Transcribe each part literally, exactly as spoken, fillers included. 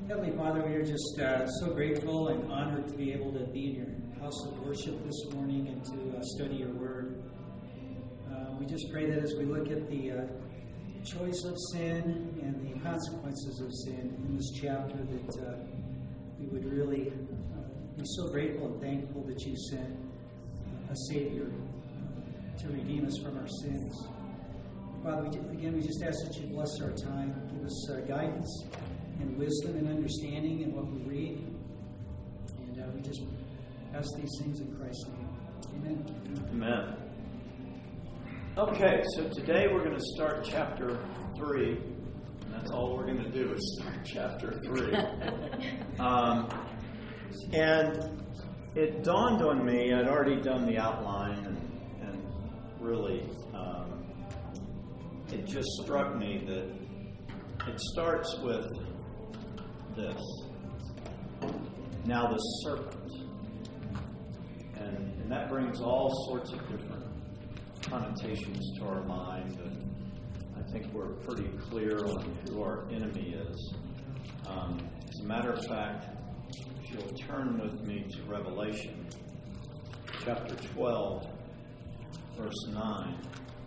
Heavenly Father, we are just uh, so grateful and honored to be able to be in your house of worship this morning and to uh, study your word. Uh, we just pray that as we look at the uh, choice of sin and the consequences of sin in this chapter, that uh, we would really uh, be so grateful and thankful that you sent uh, a Savior uh, to redeem us from our sins. Father, we, again, we just ask that you bless our time, give us uh, guidance and wisdom and understanding in what we read. And uh, we just ask these things in Christ's name. Amen. Amen. Okay, so today we're going to start chapter three. And that's all we're going to do is start chapter three. um, and it dawned on me, I'd already done the outline, and, and really um, it just struck me that it starts with this. Now the serpent. And, and that brings all sorts of different connotations to our mind. And I think we're pretty clear on who our enemy is. Um, as a matter of fact, if you'll turn with me to Revelation chapter twelve, verse nine.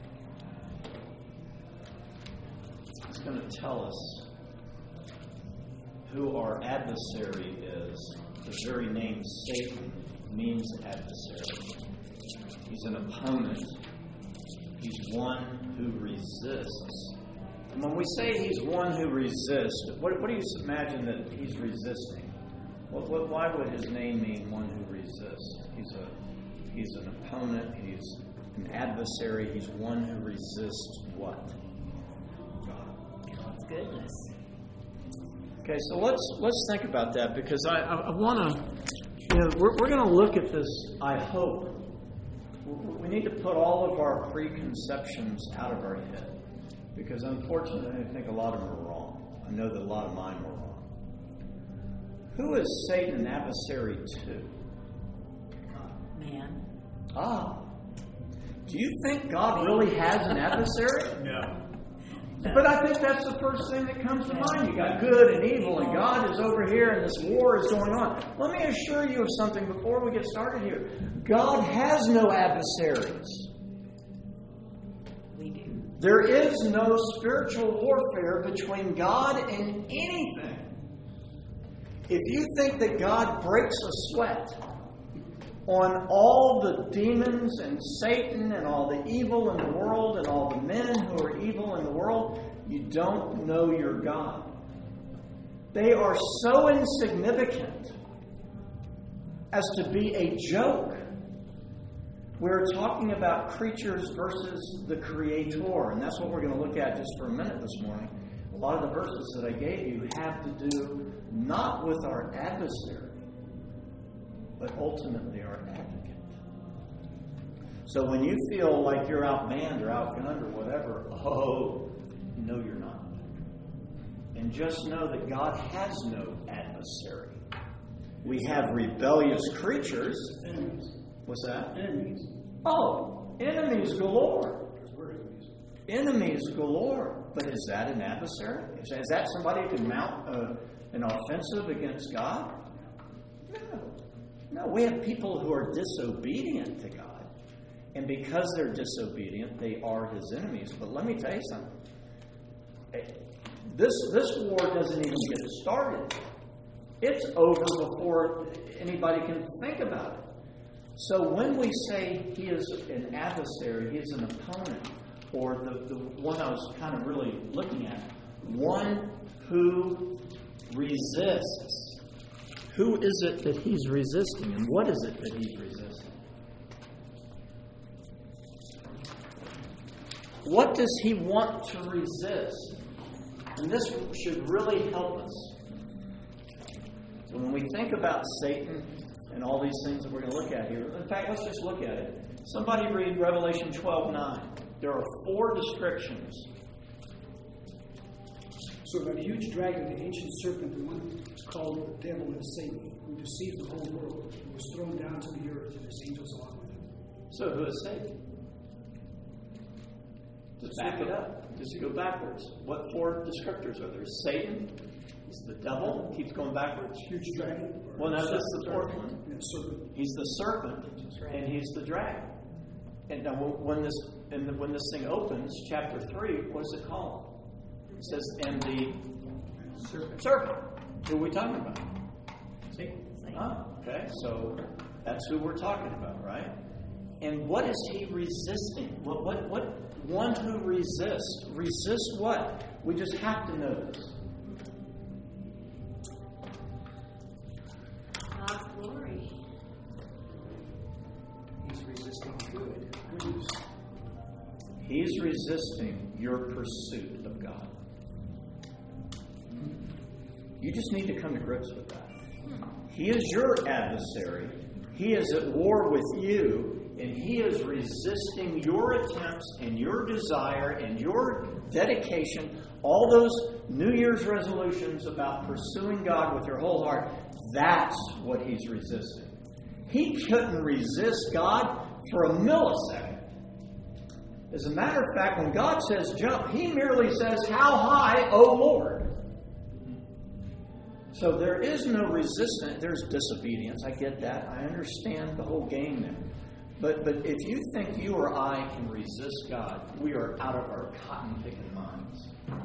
It's going to tell us who our adversary is. The very name Satan means adversary. He's an opponent. He's one who resists. And when we say he's one who resists, what, what do you imagine that he's resisting? What, what, why would his name mean one who resists? He's a he's an opponent. He's an adversary. He's one who resists what? God. God's goodness. Okay, so let's let's think about that, because I, I, I want to, you know, we're, we're going to look at this, I hope. We need to put all of our preconceptions out of our head, because unfortunately I think a lot of them are wrong. I know that a lot of mine were wrong. Who is Satan an adversary to? Man. Ah. Do you think God really has an adversary? No. But I think that's the first thing that comes to mind. You got good and evil, and God is over here, and this war is going on. Let me assure you of something before we get started here. God has no adversaries. We do. There is no spiritual warfare between God and anything. If you think that God breaks a sweat on all the demons and Satan and all the evil in the world and all the men who are evil in the world, you don't know your God. They are so insignificant as to be a joke. We're talking about creatures versus the Creator, and that's what we're going to look at just for a minute this morning. A lot of the verses that I gave you have to do not with our adversary, but ultimately our advocate. So when you feel like you're outmanned or outgunned or whatever, oh, no, you're not. And just know that God has no adversary. We have rebellious creatures. Enemies. What's that? Enemies. Oh, enemies galore. Because we're enemies. Enemies galore. But is that an adversary? Is, is that somebody who can mount uh, an offensive against God? No. No, we have people who are disobedient to God. And because they're disobedient, they are His enemies. But let me tell you something. This, this war doesn't even get started. It's over before anybody can think about it. So when we say he is an adversary, he is an opponent, or the, the one I was kind of really looking at, one who resists. Who is it that he's resisting, and what is it that he's resisting? What does he want to resist? And this should really help us. So when we think about Satan and all these things that we're going to look at here, in fact, let's just look at it. Somebody read Revelation twelve nine. There are four descriptions. So that huge dragon, the ancient serpent, the one who's called the devil and Satan, who deceives the whole world, was thrown down to the earth and his angels along with him. So who is Satan? Just back it up. Just go backwards. What four descriptors are there? Satan, He's the devil. Keeps going backwards. Huge dragon. Well, no, that's the fourth one. Yeah, serpent. He's the serpent, and he's the dragon. And now, when this and when this thing opens, chapter three, what does it call? It says, "And the serpent." Serpent. Who are we talking about? Satan. Ah, okay, so that's who we're talking about, right? And what is he resisting? What what what? One who resists. Resist what? We just have to know this. God's glory. He's resisting good. He's resisting your pursuit of God. You just need to come to grips with that. He is your adversary. He is at war with you. And he is resisting your attempts and your desire and your dedication, all those New Year's resolutions about pursuing God with your whole heart. That's what he's resisting. He couldn't resist God for a millisecond. As a matter of fact, when God says jump, he merely says, "How high, O Lord?" So there is no resistance. There's disobedience. I get that. I understand the whole game there. But but if you think you or I can resist God, we are out of our cotton-picking minds.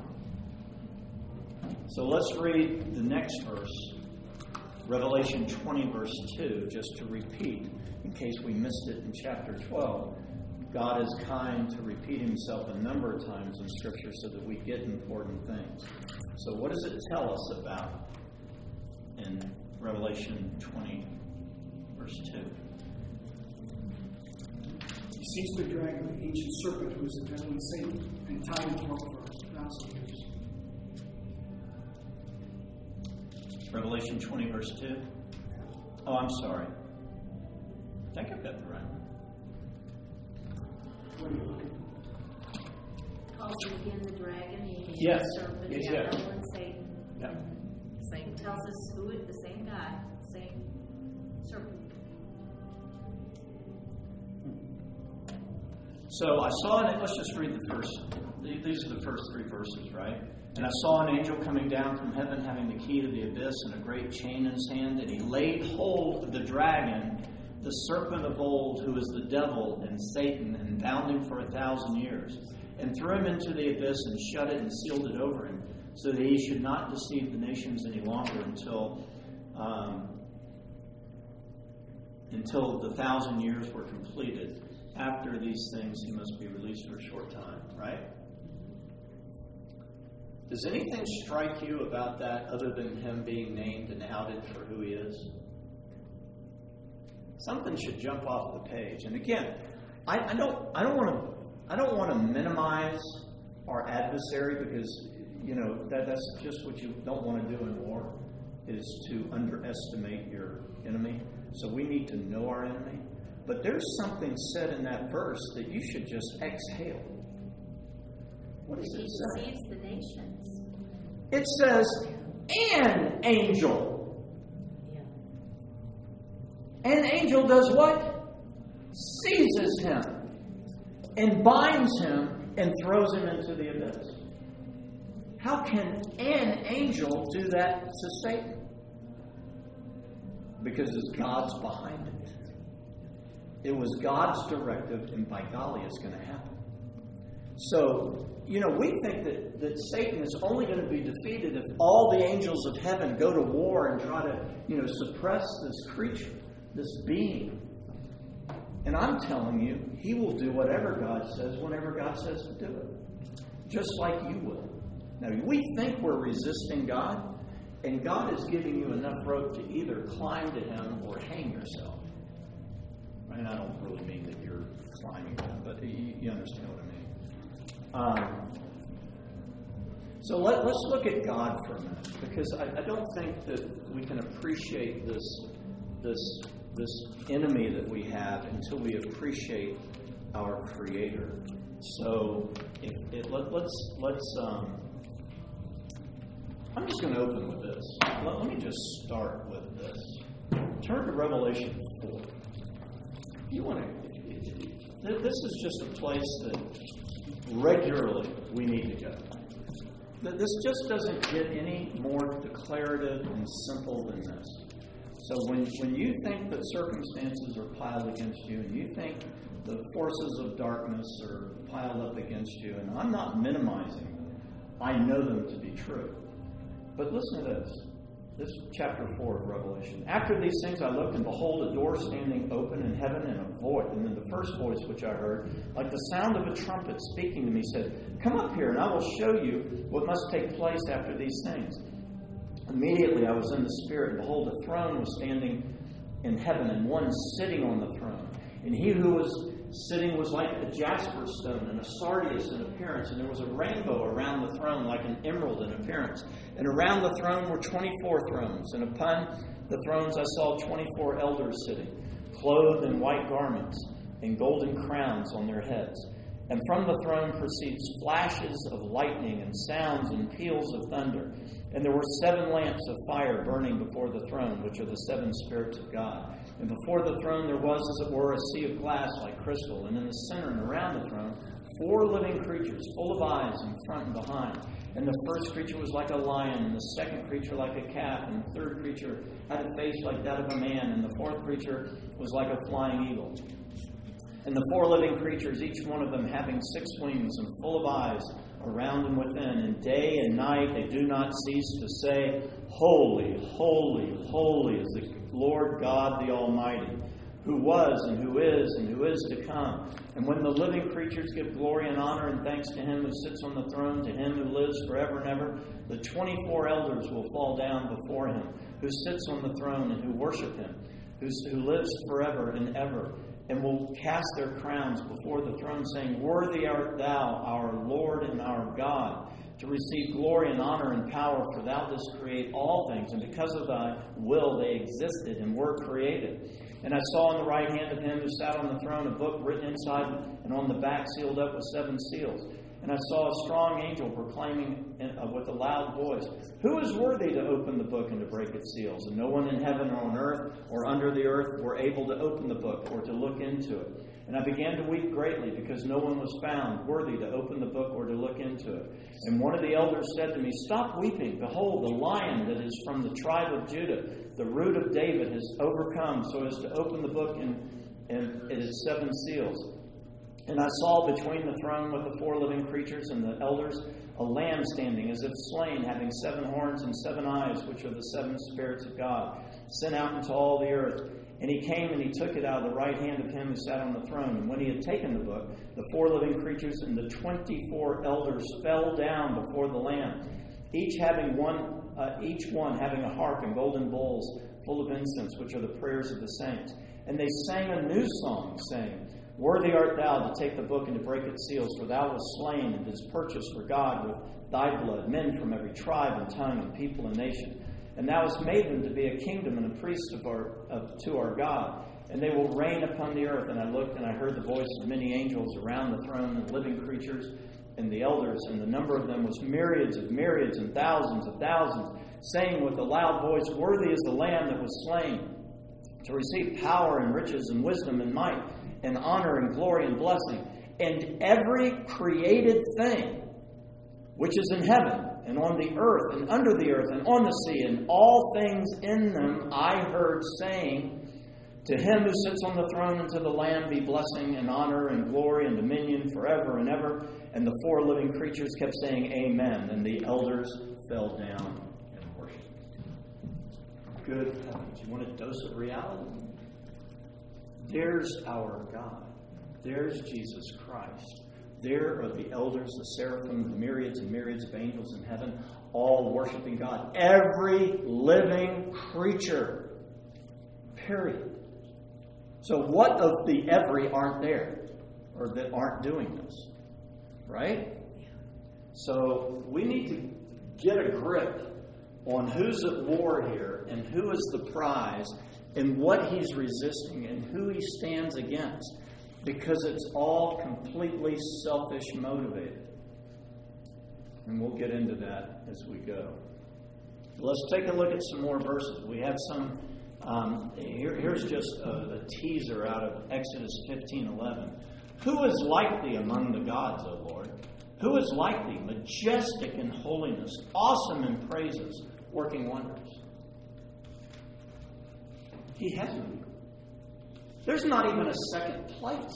So let's read the next verse, Revelation twenty, verse two, just to repeat, in case we missed it in chapter twelve. God is kind to repeat himself a number of times in Scripture so that we get important things. So what does it tell us about in Revelation twenty, verse two? He sees the dragon, the ancient serpent, who is the devil and Satan, and tied him to rope for a thousand years. Revelation twenty, verse two. Oh, I'm sorry. I think I've got the right one. What are you looking Calls him again the dragon, the ancient Yes. serpent, Yes, the yes. devil, and Satan. Yeah. Satan tells us who is the same guy, same serpent. So I saw an, let's just read the first, these are the first three verses, right? And I saw an angel coming down from heaven having the key to the abyss and a great chain in his hand, and he laid hold of the dragon, the serpent of old, who is the devil and Satan, and bound him for a thousand years, and threw him into the abyss and shut it and sealed it over him, so that he should not deceive the nations any longer until um, until the thousand years were completed. After these things, he must be released for a short time, right? Does anything strike you about that other than him being named and outed for who he is? Something should jump off the page. And again, I, I don't, I don't want to, I don't want to minimize our adversary, because you know that that's just what you don't want to do in war, is to underestimate your enemy. So we need to know our enemy. But there's something said in that verse that you should just exhale. What does He it say? deceives the nations. It says, an angel. An angel does what? Seizes him and binds him and throws him into the abyss. How can an angel do that to Satan? Because it's God's behind it. It was God's directive, and by golly, it's going to happen. So, you know, we think that, that Satan is only going to be defeated if all the angels of heaven go to war and try to, you know, suppress this creature, this being. And I'm telling you, he will do whatever God says whenever God says to do it. Just like you will. Now, we think we're resisting God, and God is giving you enough rope to either climb to him or hang yourself. And I don't really mean that you're climbing him, but you, you understand what I mean. Um, so let, let's look at God for a minute, because I, I don't think that we can appreciate this this this enemy that we have until we appreciate our Creator. So if it, let, let's let's. Um, I'm just going to open with this. Let, let me just start with this. Turn to Revelation four. If you want to, this is just a place that regularly we need to go. This just doesn't get any more declarative and simple than this. So when, when you think that circumstances are piled against you, and you think the forces of darkness are piled up against you, and I'm not minimizing them, I know them to be true. But listen to this. This is chapter four of Revelation. After these things I looked, and behold, a door standing open in heaven, and a voice, and then the first voice which I heard, like the sound of a trumpet speaking to me, said, "Come up here, and I will show you what must take place after these things." Immediately I was in the Spirit, and behold, a throne was standing in heaven, and one sitting on the throne. And he who was sitting was like a jasper stone and a sardius in appearance, and there was a rainbow around the throne like an emerald in appearance. And around the throne were twenty-four thrones, and upon the thrones I saw twenty-four elders sitting, clothed in white garments, and golden crowns on their heads. And from the throne proceeds flashes of lightning, and sounds and peals of thunder. And there were seven lamps of fire burning before the throne, which are the seven spirits of God. And before the throne there was, as it were, a sea of glass like crystal. And in the center and around the throne, four living creatures, full of eyes in front and behind. And the first creature was like a lion, and the second creature like a calf, and the third creature had a face like that of a man, and the fourth creature was like a flying eagle. And the four living creatures, each one of them having six wings and full of eyes around and within, and day and night they do not cease to say, "Holy, holy, holy is the Lord God the Almighty, who was and who is and who is to come." And when the living creatures give glory and honor and thanks to him who sits on the throne, to him who lives forever and ever, the twenty-four elders will fall down before him, who sits on the throne and who worship him, who, who lives forever and ever, and will cast their crowns before the throne, saying, "Worthy art thou, our Lord and our God, to receive glory and honor and power, for thou didst create all things, and because of thy will they existed and were created." And I saw on the right hand of him who sat on the throne a book written inside and on the back sealed up with seven seals. And I saw a strong angel proclaiming with a loud voice, "Who is worthy to open the book and to break its seals?" And no one in heaven or on earth or under the earth were able to open the book or to look into it. And I began to weep greatly, because no one was found worthy to open the book or to look into it. And one of the elders said to me, "Stop weeping. Behold, the Lion that is from the tribe of Judah, the root of David, has overcome so as to open the book and, and its seven seals." And I saw between the throne with the four living creatures and the elders a lamb standing as if slain, having seven horns and seven eyes, which are the seven spirits of God, sent out into all the earth. And he came and he took it out of the right hand of him who sat on the throne. And when he had taken the book, the four living creatures and the twenty-four elders fell down before the Lamb, each having one, uh, each one having a harp and golden bowls full of incense, which are the prayers of the saints. And they sang a new song, saying, "Worthy art thou to take the book and to break its seals, for thou wast slain and didst purchase for God with thy blood men from every tribe and tongue and people and nation. And thou hast made them to be a kingdom and a priest of our, of, to our God. And they will reign upon the earth." And I looked, and I heard the voice of many angels around the throne, and living creatures, and the elders. And the number of them was myriads of myriads and thousands of thousands, saying with a loud voice, "Worthy is the Lamb that was slain to receive power and riches and wisdom and might and honor and glory and blessing." And every created thing which is in heaven and on the earth and under the earth and on the sea and all things in them, I heard saying, "To him who sits on the throne and to the Lamb be blessing and honor and glory and dominion forever and ever." And the four living creatures kept saying, "Amen." And the elders fell down and worshiped. Good heavens. You want a dose of reality? There's our God. There's Jesus Christ. There are the elders, the seraphim, the myriads and myriads of angels in heaven, all worshiping God. Every living creature. Period. So what of the every aren't there? Or that aren't doing this? Right? So we need to get a grip on who's at war here and who is the prize and what he's resisting and who he stands against. Because it's all completely selfish motivated. And we'll get into that as we go. Let's take a look at some more verses. We have some, um, here, here's just a, a teaser out of Exodus fifteen eleven. "Who is like thee among the gods, O Lord? Who is like thee, majestic in holiness, awesome in praises, working wonders. He hasn't. There's not even a second place.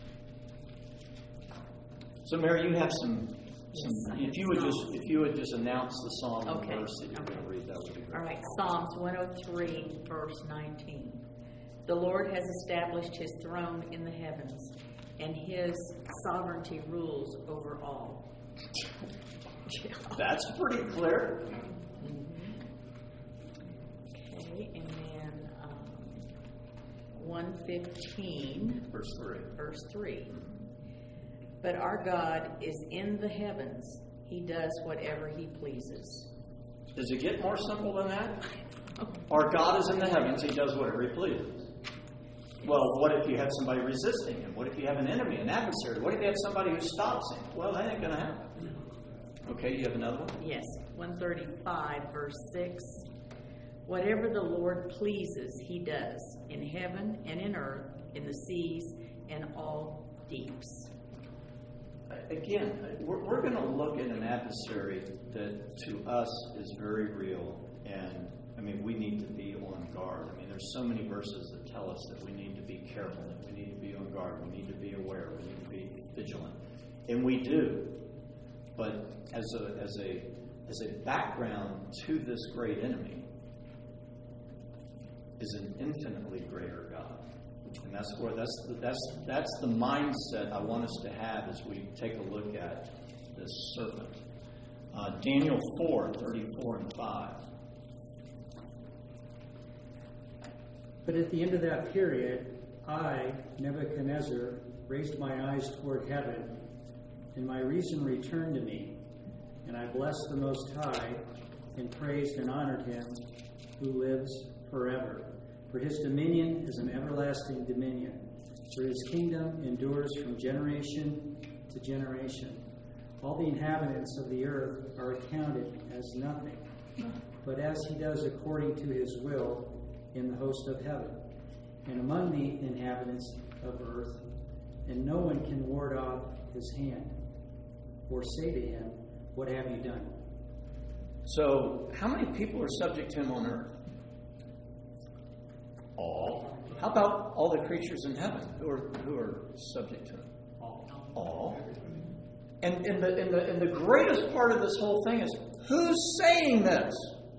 So, Mary, you have some. some if you would just if you would just announce the psalm and Okay. the verse that you're Okay. going to read, that would be great. All right, Psalms one oh three, verse nineteen. The Lord has established his throne in the heavens, and his sovereignty rules over all. That's pretty clear. Okay, and then um, one fifteen, Verse three. verse three. But our God is in the heavens. He does whatever he pleases. Does it get more simple than that? Our God is in the heavens. He does whatever he pleases. Well, what if you have somebody resisting him? What if you have an enemy, an adversary? What if you have somebody who stops him? Well, that ain't going to happen. Okay, you have another one? Yes, one thirty-five, verse six. Whatever the Lord pleases, he does, in heaven and in earth, in the seas and all deeps. Again, we're, we're going to look at an adversary that to us is very real. And, I mean, we need to be on guard. I mean, there's so many verses that tell us that we need to be careful, that we need to be on guard, we need to be aware, we need to be vigilant. And we do. But as a as a as a background to this great enemy is an infinitely greater God, and that's where that's the, that's that's the mindset I want us to have as we take a look at this serpent. Uh, Daniel four thirty-four and five. But at the end of that period, I, Nebuchadnezzar, raised my eyes toward heaven, and my reason returned to me, and I blessed the Most High, and praised and honored him who lives forever. For his dominion is an everlasting dominion, for his kingdom endures from generation to generation. All the inhabitants of the earth are accounted as nothing, but as he does according to his will in the host of heaven, and among the inhabitants of earth, and no one can ward off his hand, or say to him, what have you done? So, how many people are subject to him on earth? All. How about all the creatures in heaven who are who are subject to him? All. All. And, and, the, and, the, and the greatest part of this whole thing is, who's saying this?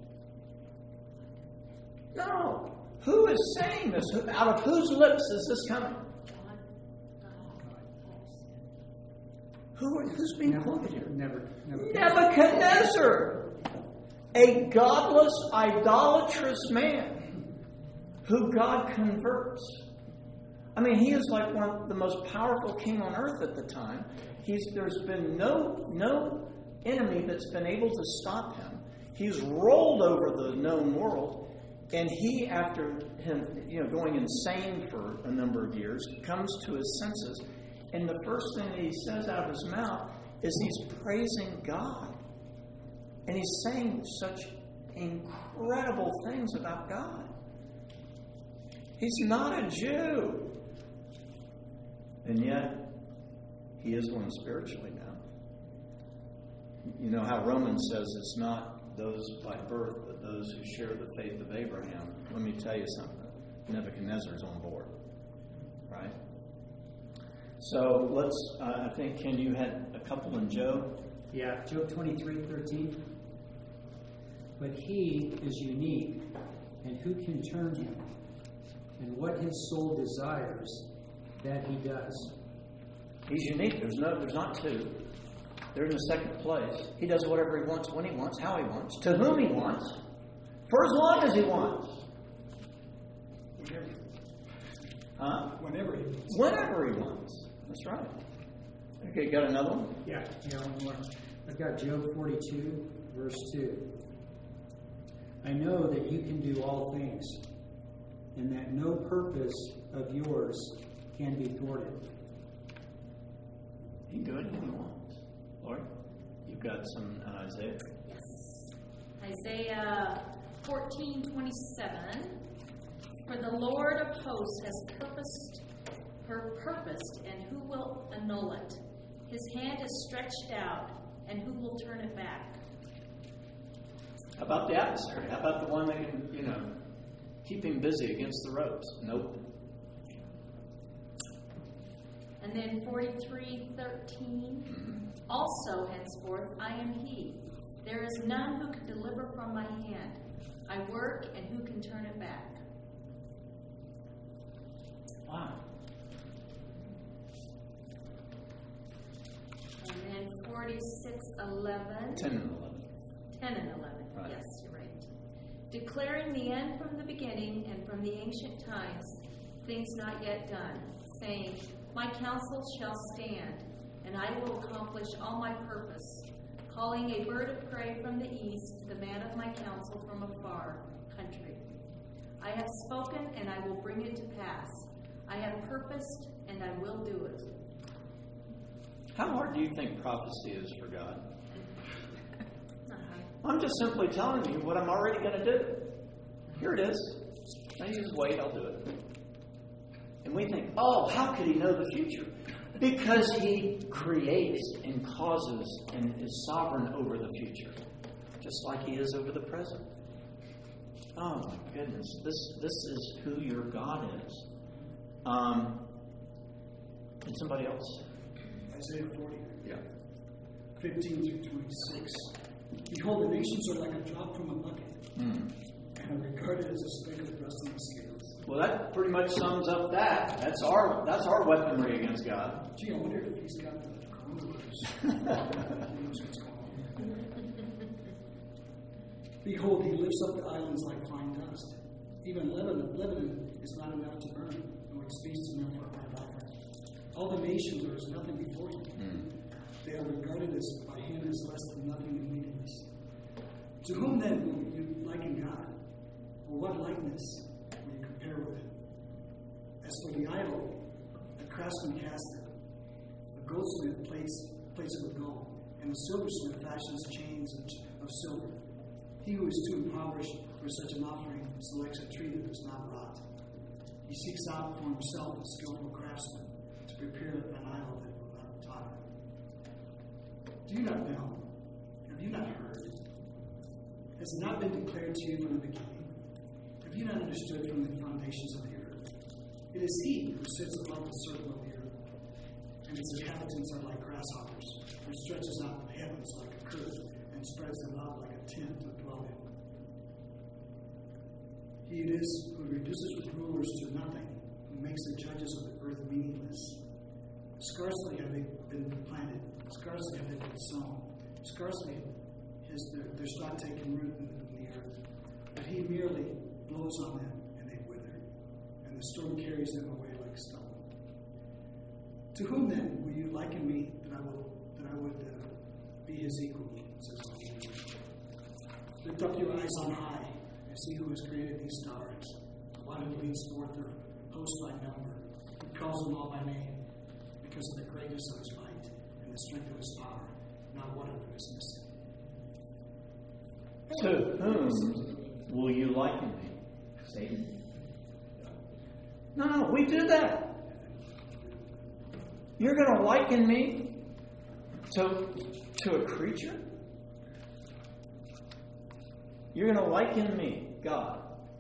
No. Who is saying this? Who, out of whose lips is this coming? Who are, who's being Never, quoted here? never, never. Nebuchadnezzar, a godless, idolatrous man who God converts. I mean, he is like one of the most powerful king on earth at the time. He's, there's been no, no enemy that's been able to stop him. He's rolled over the known world. And he, after him, you know, going insane for a number of years, comes to his senses. And the first thing that he says out of his mouth is he's praising God. And he's saying such incredible things about God. He's not a Jew. And yet, he is one spiritually now. You know how Romans says it's not those by birth, but those who share the faith of Abraham. Let me tell you something. Nebuchadnezzar's on board. Right? So let's, uh, I think, Ken, you had a couple in Job. Yeah, Job twenty-three thirteen. But he is unique, and who can turn him? And what his soul desires, that he does. He's unique. There's no, there's not two. They're in the second place. He does whatever he wants, when he wants, how he wants, to whom he wants, for as long as he wants. Whenever, Huh? whenever he wants. Whenever he wants. That's right. Okay, got another one? Yeah, yeah, one more. I've got Job forty-two, verse two. I know that you can do all things, and that no purpose of yours can be thwarted. He can do anything he wants. Lord, you've got some on Isaiah. Yes. Isaiah fourteen twenty-seven. For the Lord of hosts has purposed, her purposed, and who will annul it? His hand is stretched out, and who will turn it back? How about the adversary? How about the one that can, you know, keep him busy against the ropes? Nope. And then forty-three thirteen. Also, henceforth, I am he. There is none who can deliver from my hand. I work, and who can turn it back? Wow. And then forty-six eleven. ten and eleven. ten and eleven. Right. Yes, you're right. Declaring the end from the beginning and from the ancient times, things not yet done, saying, my counsel shall stand, and I will accomplish all my purpose, calling a bird of prey from the east, the man of my counsel from a far country. I have spoken, and I will bring it to pass. I have purposed, and I will do it. How hard do you think prophecy is for God? Not hard. I'm just simply telling you what I'm already going to do. Here it is. Now you just wait, I'll do it. And we think, oh, how could he know the future? Because he creates and causes and is sovereign over the future, just like he is over the present. Oh my goodness, this this is who your God is. Um, and somebody else? Isaiah forty, Yeah. fifteen through twenty-six. Behold, the nations are like a drop from a bucket, Hmm. and are regarded as a speck of dust on the scales. Well, that pretty much sums up that. That's our that's our weaponry against God. Gee, I wonder if he's got the coronavirus. He knows what's going on. Behold, he lifts up the islands like fine dust. Even Lebanon, Lebanon is not enough to burn, nor its beasts enough for a burnt offering. All the nations are as nothing before him. Hmm. They are regarded as by him as less than nothing and meaningless. To whom then will you liken God? Or what likeness will you compare with him? As for the idol, the craftsman casts it. The goldsmith plates, plates it with gold, and the silversmith fashions chains of, of silver. He who is too impoverished for such an offering selects a tree that does not rot. He seeks out for himself a skillful craftsman to prepare an idol that will not totter. Do you not know? Have you not heard? Has it not been declared to you from the beginning? Have you not understood from the foundations of the earth? It is he who sits above the circle of the earth, and its inhabitants are like grasshoppers, who stretches out the heavens like a curtain and spreads them out like a tent to dwell in. He it is who reduces rulers to nothing, who makes the judges of the earth meaningless. Scarcely have they been planted, scarcely have they been sown, scarcely has their, their stock taken root in, in the earth. But he merely blows on them, and they wither, and the storm carries them away like stubble. To whom then will you liken me that I will that I would uh, be his equal? Says the Lord. Lift up your eyes on high, and see who has created these stars. The one who leads forth their host by number, who calls them all by name, because of the greatness of his might and the strength of his power. Not one of them is missing. To whom will you liken me? Satan. No, no, we do that. You're going to liken me to, to a creature? You're going to liken me, God.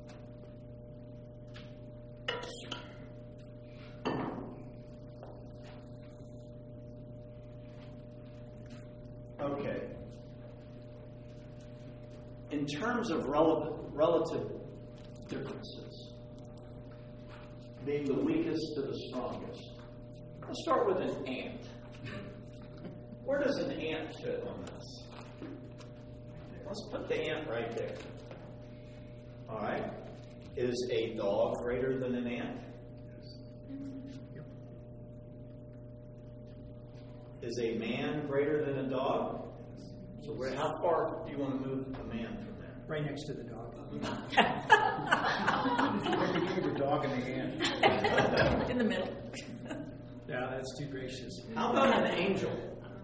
Okay. In terms of relevant, relative differences, being the weakest to the strongest, let's start with an ant. Where does an ant fit on this? Let's put the ant right there. All right. Is a dog greater than an ant? Is a man greater than a dog? So where, how far do you want to move a man from there? Right next to the dog. Between the dog and the ant. In the middle. Yeah, that's too gracious. How about an angel?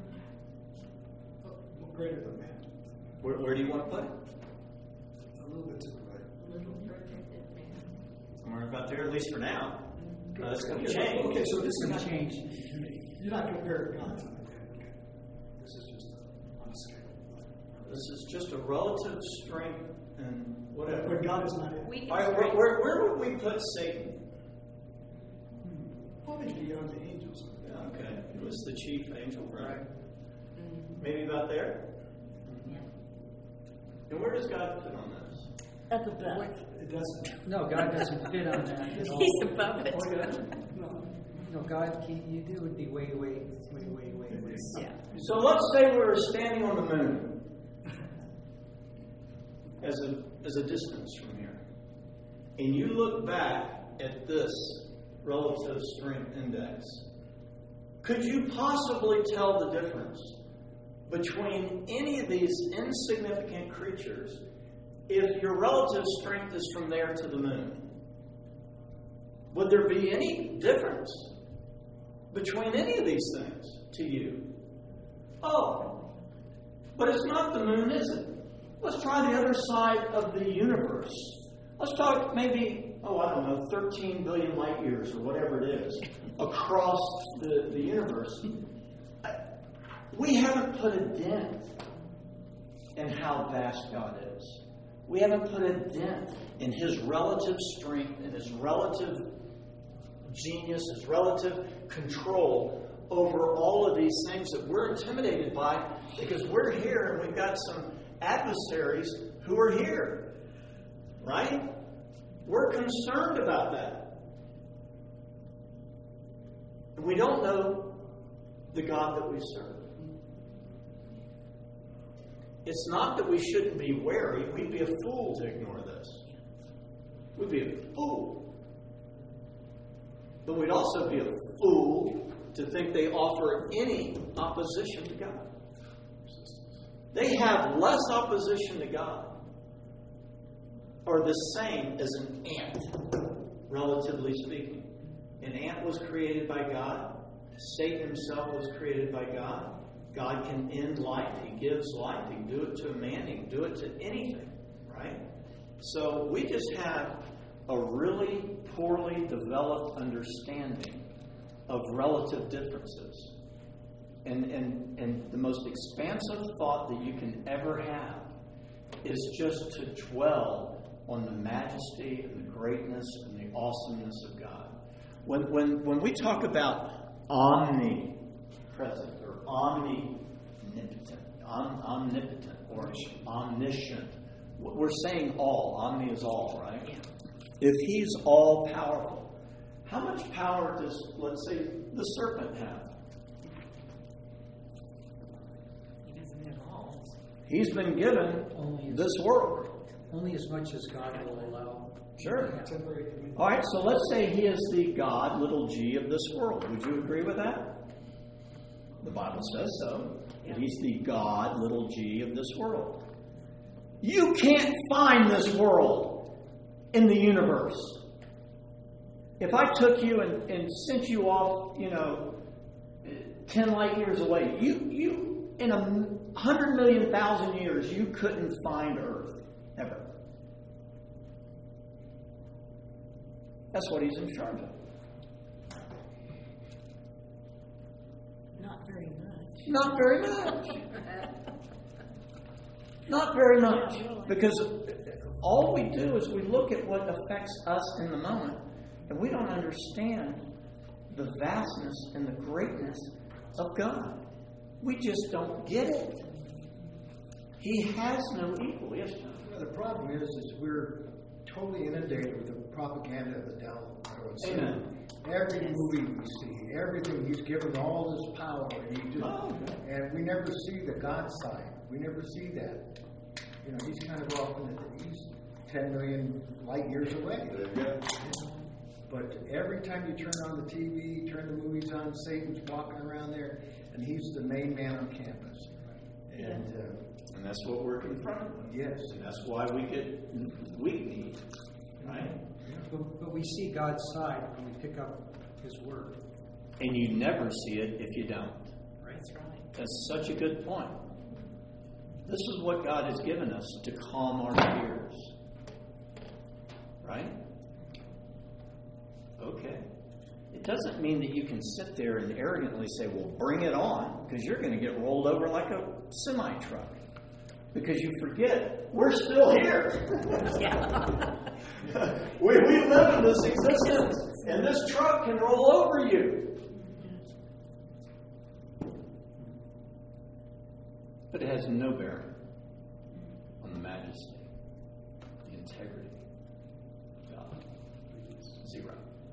Well, greater than man. Where, where do you want to put it? A little bit to the right. Little protected man. Somewhere about there, at least for now. Uh, that's going to Okay, change. okay, so this It's is going not to change. You're not comparing God to the man. Okay. This is just uh, on a scale. is just a relative strength and whatever. But God is not it. We can All right, where, where, where would we put Satan? Probably beyond the angels. Okay, he was the chief angel, right? Mm-hmm. Maybe about there? Yeah. And where does God fit on this? Up above. It doesn't. No, God doesn't fit on that at all. He's above it. Oh, yeah. No. No, God, he, you do would be way, way, way, way, way, way. Yeah. So let's say we were standing on the moon as a, as a distance from here. And you look back at this relative strength index. Could you possibly tell the difference between any of these insignificant creatures if your relative strength is from there to the moon? Would there be any difference between any of these things to you? Oh, but it's not the moon, is it? Let's try the other side of the universe. Let's talk maybe, oh, I don't know, thirteen billion light years or whatever it is across the, the universe. We haven't put a dent in how vast God is. We haven't put a dent in His relative strength and His relative genius, His relative control over all of these things that we're intimidated by because we're here and we've got some adversaries who are here. Right? We're concerned about that. And we don't know the God that we serve. It's not that we shouldn't be wary. We'd be a fool to ignore this. We'd be a fool. But we'd also be a fool to think they offer any opposition to God. They have less opposition to God, or the same as an ant, relatively speaking. An ant was created by God. Satan himself was created by God. God can end life. He gives life. He can do it to a man. He can do it to anything, right? So we just have a really poorly developed understanding of relative differences. And, and, and the most expansive thought that you can ever have is just to dwell on the majesty and the greatness and the awesomeness of God. When, when, when we talk about omnipresent or omnipotent, om, omnipotent or omniscient, we're saying all. Omni is all, right? Yeah. If He's all powerful, how much power does, let's say, the serpent have? He doesn't have all. He's been given Only as, this world. only as much as God will allow. Sure. Temporary dominion. All right, so let's say He is the God, little g, of this world. Would you agree with that? The Bible says so. That He's the God, little g, of this world. You can't find this world in the universe. If I took you and, and sent you off, you know, ten light years away, you, you in a hundred million thousand years, you couldn't find Earth ever. That's what He's in charge of. Not very much. Not very much. Not very much. Because all we do is we look at what affects us in the moment, and we don't understand the vastness and the greatness of God. We just don't get it. He has no equal. Yes, John? Well, the problem is, is we're totally inundated with the propaganda of the devil. I would say. Amen. Every movie we see, everything, he's given all this power, and he just, Oh, okay. and we never see the God side. We never see that. You know, he's kind of off in the, he's ten million light years away. But every time you turn on the T V, turn the movies on, Satan's walking around there, and he's the main man on campus. And uh, And that's what we're confronted with. yes, And that's why we get weak-kneed, right? But, but we see God's side when we pick up His Word. And you never see it if you don't. That's right. That's such a good point. This is what God has given us to calm our fears. Right? Okay. It doesn't mean that you can sit there and arrogantly say, well, bring it on, because you're going to get rolled over like a semi-truck. because you forget we're still here. Yeah. we, we live in this existence, and this truck can roll over you. But it has no bearing on the majesty, the integrity of God. Zero.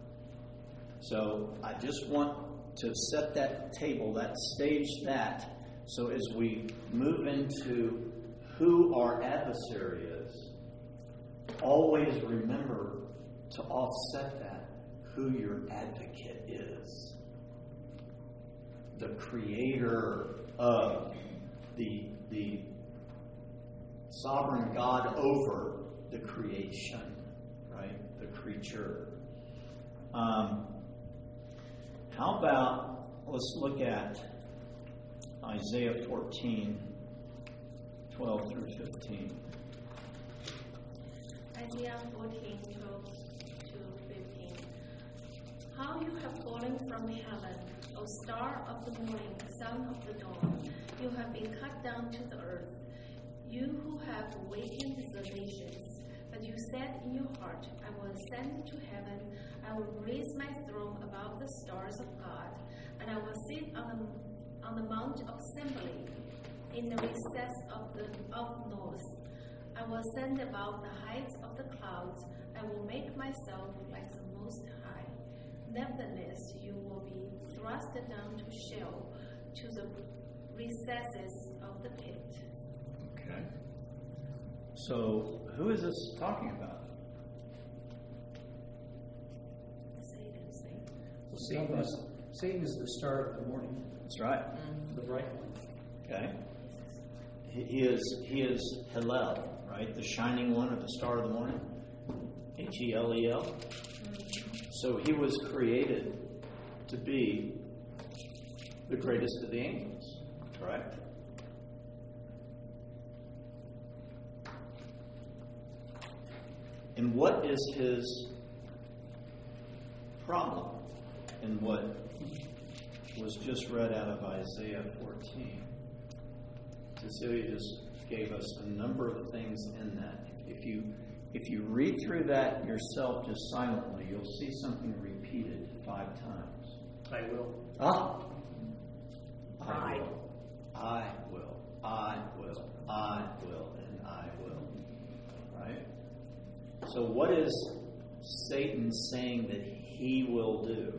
So I just want to set that table, that stage, that, so as we move into who our adversary is, always remember to offset that, who your advocate is. The creator of the, the sovereign God over the creation, right? The creature. Um, how about, let's look at Isaiah fourteen, twelve through fifteen. Isaiah fourteen, twelve to fifteen. How you have fallen from heaven, O star of the morning, son of the dawn. You have been cut down to the earth. You who have awakened the nations. But you said in your heart, I will ascend to heaven. I will raise my throne above the stars of God. And I will sit on the, on the mount of assembly in the recess of the of north. I will ascend above the heights of the clouds. I will make myself like the Most High. Nevertheless, you will be thrust down to Sheol, to the recesses of the pit. Okay. So, who is this talking about? Satan, Satan. Well, Satan is, Satan is the star of the morning, That's right. the bright one. Okay. He he is he is Hillel, right? The shining one, or the star of the morning. H E L E L. So he was created to be the greatest of the angels, correct? And what is his problem in what was just read out of Isaiah fourteen? Cecilia just gave us a number of things in that. If you if you read through that yourself just silently, you'll see something repeated five times. I will. Ah, I Pride. will. I will. I will. I will. And I will. Right? So what is Satan saying that he will do?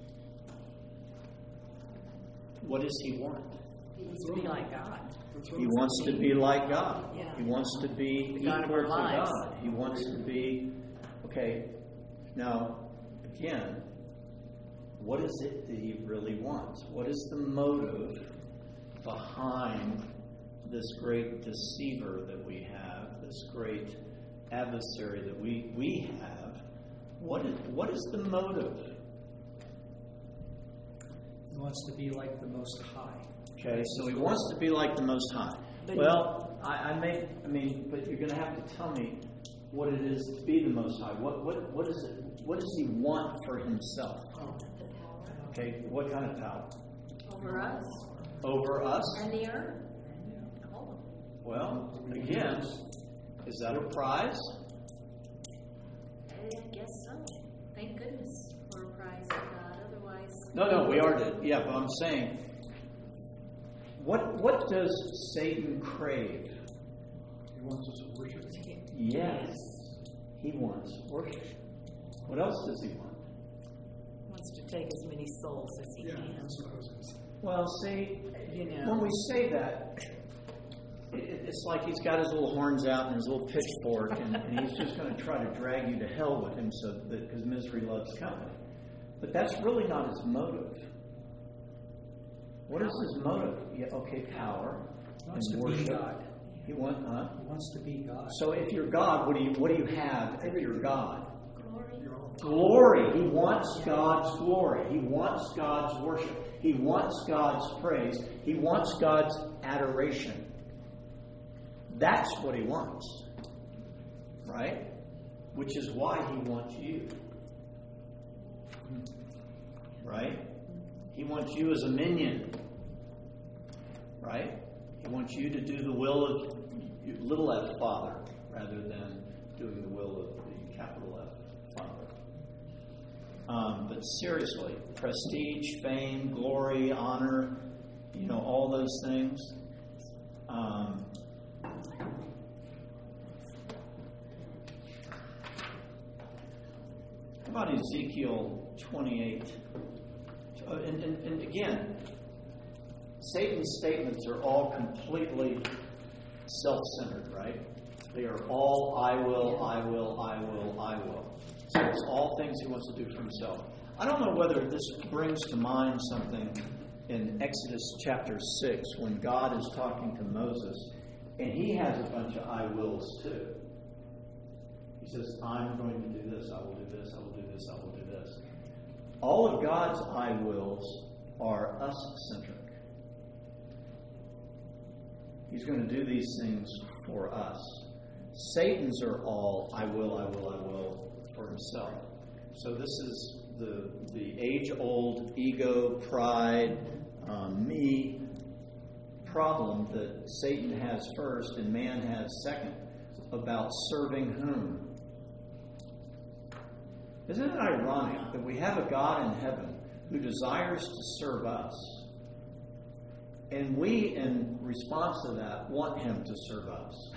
What does he want? He wants to be like God. He wants to be like God. Yeah. He wants to be The God of equal our to lives. God. He wants to be, okay, now, again, what is it that he really wants? What is the motive behind this great deceiver that we have, this great adversary that we, we have? What is, what is the motive? He wants to be like the Most High. Okay, so he wants to be like the Most High. But Well, I, I may, I mean, but you're going to have to tell me what it is to be the Most High. What, what, what is it? What does he want for himself? The power Okay, what kind of power? over us Over us? and the earth. Oh, Well, again, is that a prize? I guess so. Thank goodness for a prize of God. Otherwise, No, no, we are. To, yeah, but I'm saying, what what does Satan crave? He wants us to worship. Yes, he wants worship. What else does he want? He wants to take as many souls as he Yeah, can. that's what I was going to say. Well, see, You know. when we say that, it- it's like he's got his little horns out and his little pitchfork, and, and he's just going to try to drag you to hell with him, so that because misery loves company. But that's really not his motive. What is his motive? Yeah, okay, power He wants and to be worship. God. He want, huh? He wants to be God. So if you're God, what do you what do you have if you're God? glory. You're all Glory. He wants God's glory. He wants God's worship. He wants God's praise. He wants God's adoration. That's what he wants. Right? Which is why he wants you. Right? He wants you as a minion. Right? He wants you to do the will of you, little f Father, rather than doing the will of the capital F Father. Um, but seriously, prestige, fame, glory, honor, you know, all those things. Um, how about Ezekiel twenty-eight? Uh, and, and, and again, Satan's statements are all completely self-centered, right? They are all I will, I will, I will, I will. So it's all things he wants to do for himself. I don't know whether this brings to mind something in Exodus chapter six when God is talking to Moses, and he has a bunch of I wills too. He says, I'm going to do this, I will do this, I will do this, I will do this. All of God's I wills are us-centric. He's going to do these things for us. Satan's are all I will, I will, I will for himself. So this is the the age-old ego, pride, um, me problem that Satan has first and man has second about serving whom. Isn't it ironic that we have a God in heaven who desires to serve us, and we, in response to that, want him to serve us?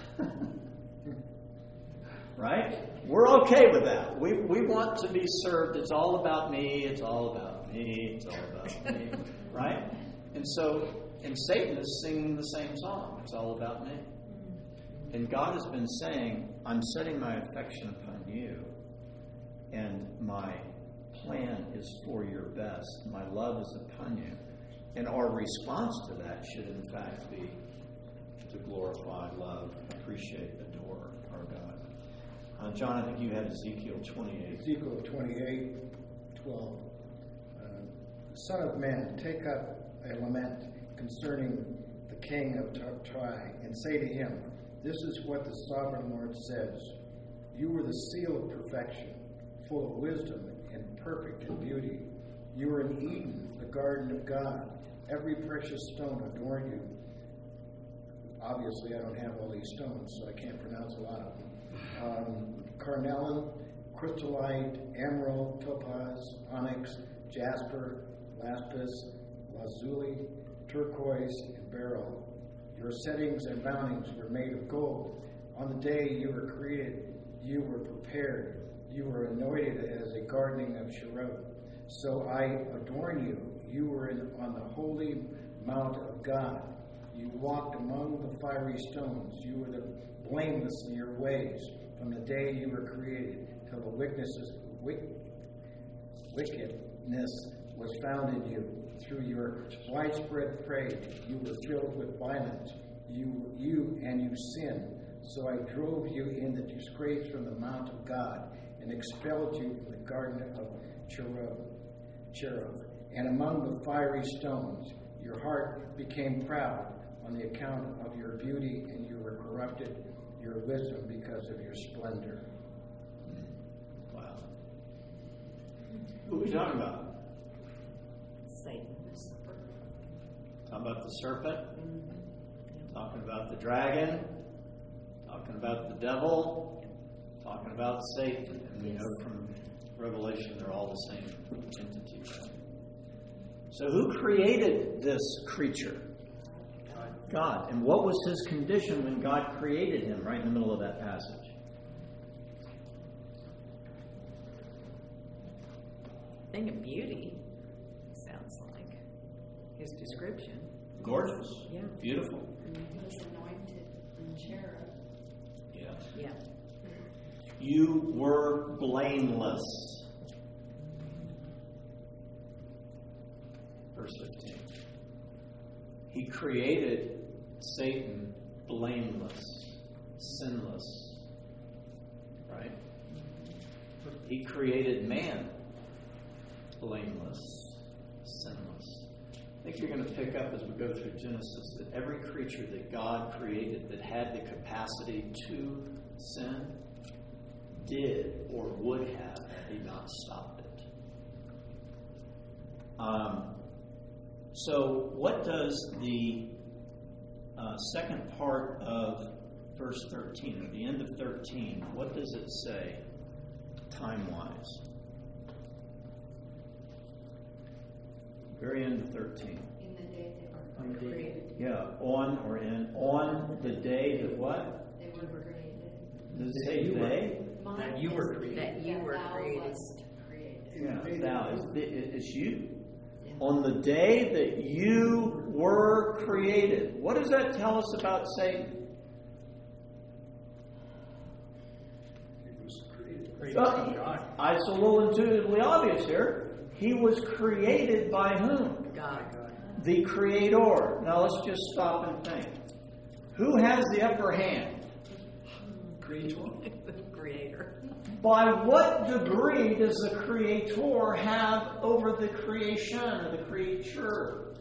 Right? We're okay with that. We we want to be served. It's all about me. It's all about me. It's all about me. Right? And so, and Satan is singing the same song. It's all about me. And God has been saying, I'm setting my affection upon you, and my plan is for your best. My love is upon you. And our response to that should, in fact, be to glorify, love, appreciate, adore our God. Uh, John, I think you had Ezekiel twenty-eight. Ezekiel twenty-eight, twelve. Uh, Son of man, take up a lament concerning the king of Tyre, and say to him, this is what the sovereign Lord says. You were the seal of perfection, full of wisdom and perfect in beauty. You were in Eden, the garden of God. Every precious stone adorned you. Obviously, I don't have all these stones, so I can't pronounce a lot of them. Um, carnelian, crystallite, emerald, topaz, onyx, jasper, lapis, lazuli, turquoise, and beryl. Your settings and mountings were made of gold. On the day you were created, you were prepared. You were anointed as a gardening of cherub. So I adorn you. You were in, on the holy mount of God. You walked among the fiery stones. You were the blameless in your ways from the day you were created till the wickedness, wick, wickedness was found in you. Through your widespread prey, you were filled with violence. You, you and you sinned. So I drove you in the disgrace from the mount of God and expelled you from the garden of cherub. cherub. And among the fiery stones, your heart became proud on the account of your beauty, and you were corrupted your wisdom because of your splendor. Wow. Who are we talking about? Satan. Talking about the serpent? Mm-hmm. Talking about the dragon? Talking about the devil? Talking about Satan? And we know from Revelation they're all the same entity. So who created this creature? God. And what was his condition when God created him? Right in the middle of that passage. Thing of beauty, sounds like his description. Gorgeous. Yeah. Beautiful. He was anointed and cherub. Yeah. Yeah. You were blameless. Verse fifteen. He created Satan blameless, sinless. Right? He created man blameless, sinless. I think you're going to pick up as we go through Genesis that every creature that God created that had the capacity to sin did or would have had he not stopped it. Um, so what does the uh, second part of verse thirteen, or the end of thirteen, what does it say time-wise? Very end of thirteen. In the day they were created. Yeah, on or in. On the day that what? They were created. Does it say they? That you were created. That you were Thou created. wast created. Yeah, thou. It's, it's you. On the day that you were created. What does that tell us about Satan? He was created. Created God. Uh, it's a little intuitively obvious here. He was created by whom? God. The Creator. Now let's just stop and think. Who has the upper hand? Creator. The Creator. By what degree does the Creator have over the creation or the creature?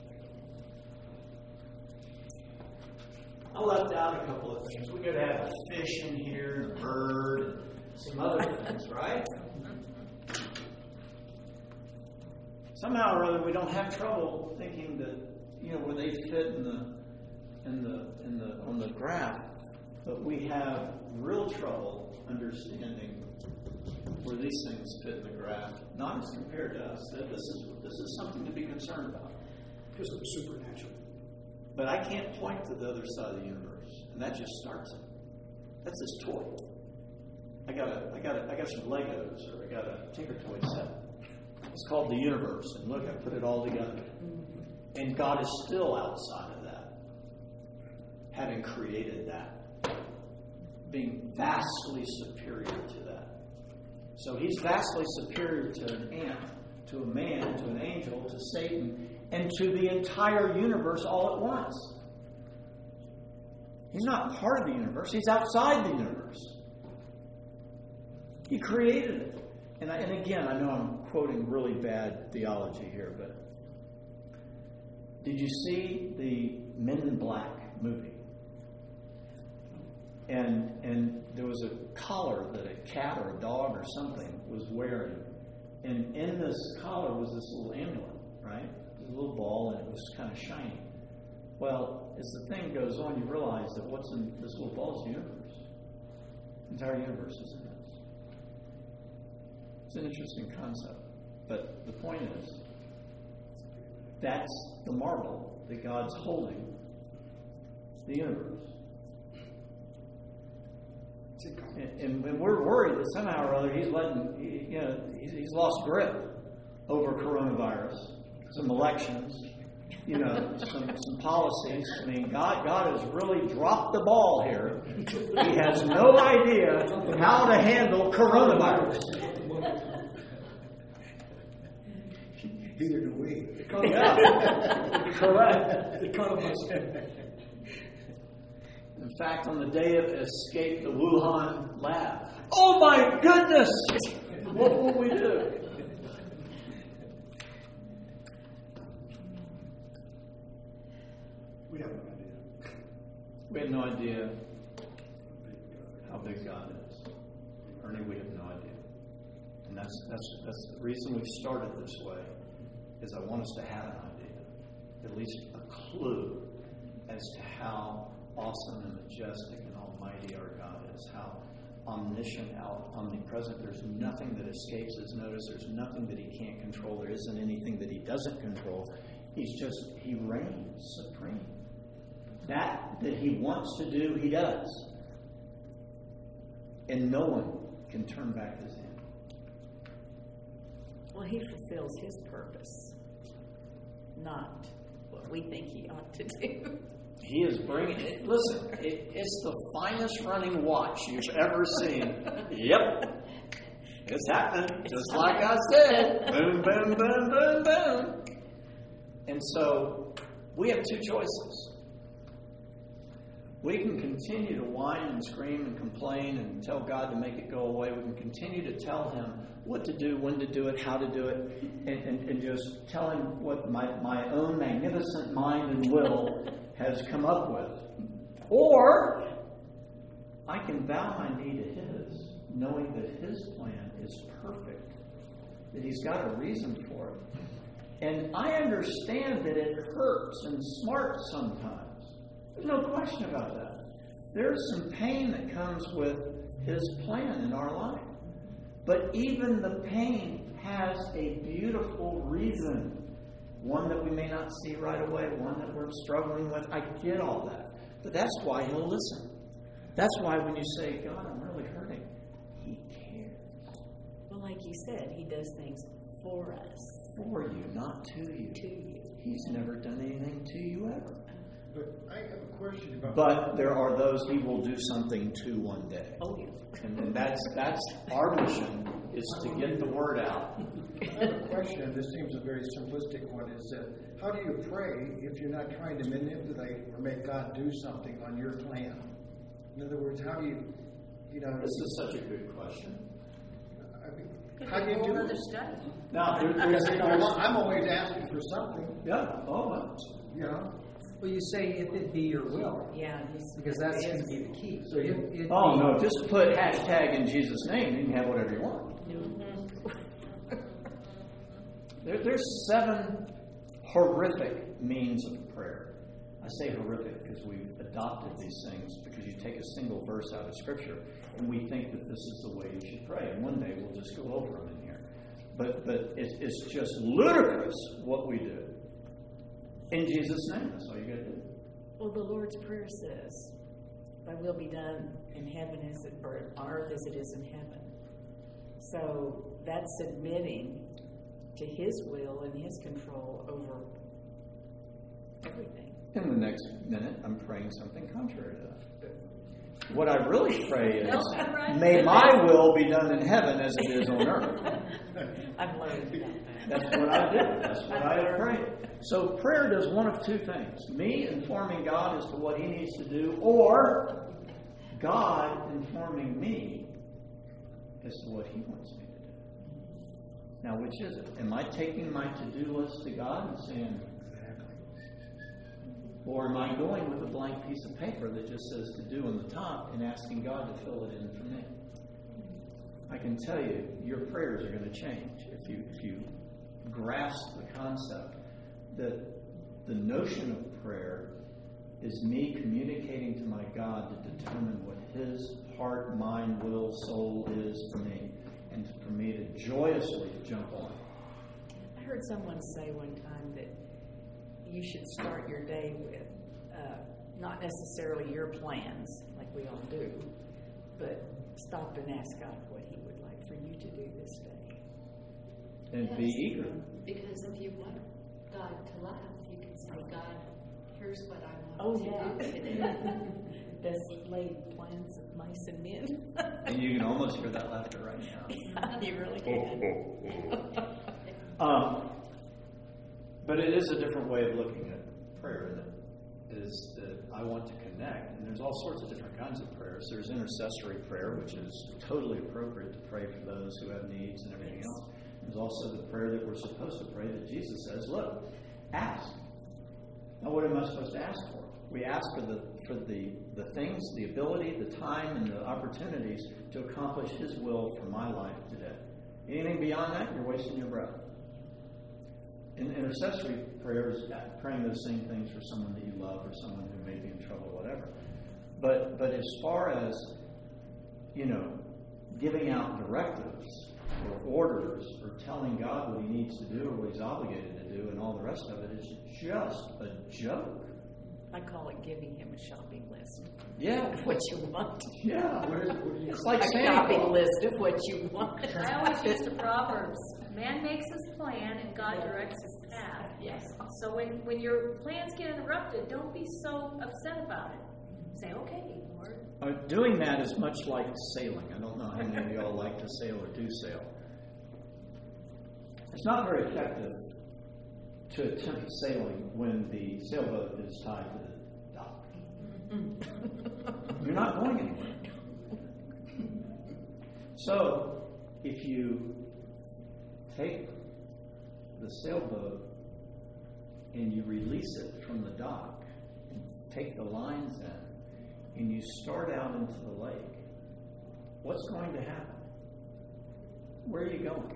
I left out a couple of things. We could have a fish in here, a bird, some other things, right? Somehow or other, we don't have trouble thinking that, you know, where they fit in the in the in the on the graph, but we have real trouble understanding where these things fit in the graph. Not as compared to us. That this is this is something to be concerned about. Because it was supernatural. But I can't point to the other side of the universe, and that just starts it. That's this toy. I got a I got a, I got some Legos, or I got a Tinker Toy set. It's called the universe. And look, I put it all together. And God is still outside of that. Having created that. Being vastly superior to that. So he's vastly superior to an ant, to a man, to an angel, to Satan, and to the entire universe all at once. He's not part of the universe. He's outside the universe. He created it. And, I, and again, I know I'm quoting really bad theology here, but did you see the Men in Black movie? And and there was a collar that a cat or a dog or something was wearing. And in this collar was this little amulet, right? It was a little ball, and it was kind of shiny. Well, as the thing goes on, you realize that what's in this little ball is the universe. The entire universe is in this. It's an interesting concept. But the point is, that's the marble that God's holding, the universe. And, and, and we're worried that somehow or other he's letting, you know, he's, he's lost grip over coronavirus, some elections, you know, some, some policies. I mean, God, God has really dropped the ball here. He has no idea how to handle coronavirus. Neither do we. Yeah. Correct. Economist. In fact, on the day of escape, the Wuhan lab. Oh my goodness! What will we do? We have no idea. We have no idea how big God is. Ernie, we have no idea. And that's that's that's the reason we've started this way, is I want us to have an idea, at least a clue as to how awesome and majestic and almighty our God is, how omniscient, omnipresent. There's nothing that escapes his notice. There's nothing that he can't control. There isn't anything that he doesn't control. He's just, he reigns supreme. That that he wants to do, he does. And no one can turn back his hand. Well, he fulfills his purpose, not what we think he ought to do. He is bringing it. Listen, it, it's the finest running watch you've ever seen. Yep. It's happening. Just like I said. Boom, boom, boom, boom, boom. And so we have two choices. We can continue to whine and scream and complain and tell God to make it go away. We can continue to tell him what to do, when to do it, how to do it, and, and, and just tell him what my, my own magnificent mind and will has come up with. Or I can bow my knee to his, knowing that his plan is perfect, that he's got a reason for it. And I understand that it hurts and smarts sometimes. There's no question about that. There's some pain that comes with His plan in our life. But even the pain has a beautiful reason. One that we may not see right away, one that we're struggling with. I get all that. But that's why He'll listen. That's why when you say, God, I'm really hurting, He cares. Well, like you said, He does things for us. For you, not to you. To you. He's never done anything to you ever. But I have a question about. But there are those He will do something to one day. Oh, yeah. And then that's that's our mission, is to get the word out. I have a question, and this seems a very simplistic one. Is that how do you pray if you're not trying to manipulate or make God do something on your plan? In other words, how do you, you know? This is such a good question. I mean, Could how be do a you whole do other it? study. Now, there, Because, there's, you know, there's, I'm always asking for something. yeah, oh, well. You know. Well, you say if it be your will, Yeah, he's, because that's going to be the key. So you- If it Oh, be- no, just put hashtag in Jesus' name. You can have whatever you want. There, there's seven horrific means of prayer. I say horrific because we've adopted these things because you take a single verse out of Scripture and we think that this is the way you should pray. And one day we'll just go over them in here. But but it, it's just ludicrous what we do. In Jesus' name, that's all you got to do. well, the Lord's Prayer says, "Thy will be done in heaven as it, or on earth as it is in heaven." So that's submitting to His will and His control over everything. In the next minute, I'm praying something contrary to that. What I really pray is, may my will be done in heaven as it is on earth. I've learned about that. That's what I do. That's what I pray. So prayer does one of two things. Me informing God as to what He needs to do, or God informing me as to what He wants me to do. Now, which is it? Am I taking my to-do list to God and saying, or am I going with a blank piece of paper that just says to do on the top and asking God to fill it in for me? I can tell you, your prayers are going to change if you if you grasp the concept that the notion of prayer is me communicating to my God to determine what His heart, mind, will, soul is for me, and for me to joyously jump on. I heard someone say one time that you should start your day with uh, not necessarily your plans, like we all do, but stop and ask God what He would like for you to do this day. And Yes. be eager. Because if you want God to laugh, you can say, God, here's what I Oh, want yeah. to do today. Does lay plans of mice and men? And you can almost hear that laughter right now. You really can. Um, but it is a different way of looking at prayer, isn't it? Is that I want to connect, and there's all sorts of different kinds of prayers. There's intercessory prayer, which is totally appropriate to pray for those who have needs and everything else. There's also the prayer that we're supposed to pray that Jesus says, look, ask. Now, what am I supposed to ask for? We ask for the for the, the things, the ability, the time, and the opportunities to accomplish His will for my life today. Anything beyond that, you're wasting your breath. In intercessory prayers, praying those same things for someone that you love or someone who may be in trouble, whatever. But but as far as, you know, giving out directives or orders or telling God what He needs to do or what He's obligated to do and all the rest of it is just a joke. I call it giving Him a shopping list. Yeah. Of what you want. Yeah. What is, what do you It's like A Santa shopping Claus. list of what you want. I always use the Proverbs. Man makes his plan and God directs his path. Yes. So when, when your plans get interrupted, don't be so upset about it. Say, okay, Lord. Uh, doing that is much like sailing. I don't know how many of y'all like to sail or do sail. It's not very effective to attempt sailing when the sailboat is tied to the dock. You're not going anywhere. So, if you take the sailboat and you release it from the dock and take the lines in and you start out into the lake, what's going to happen? Where are you going?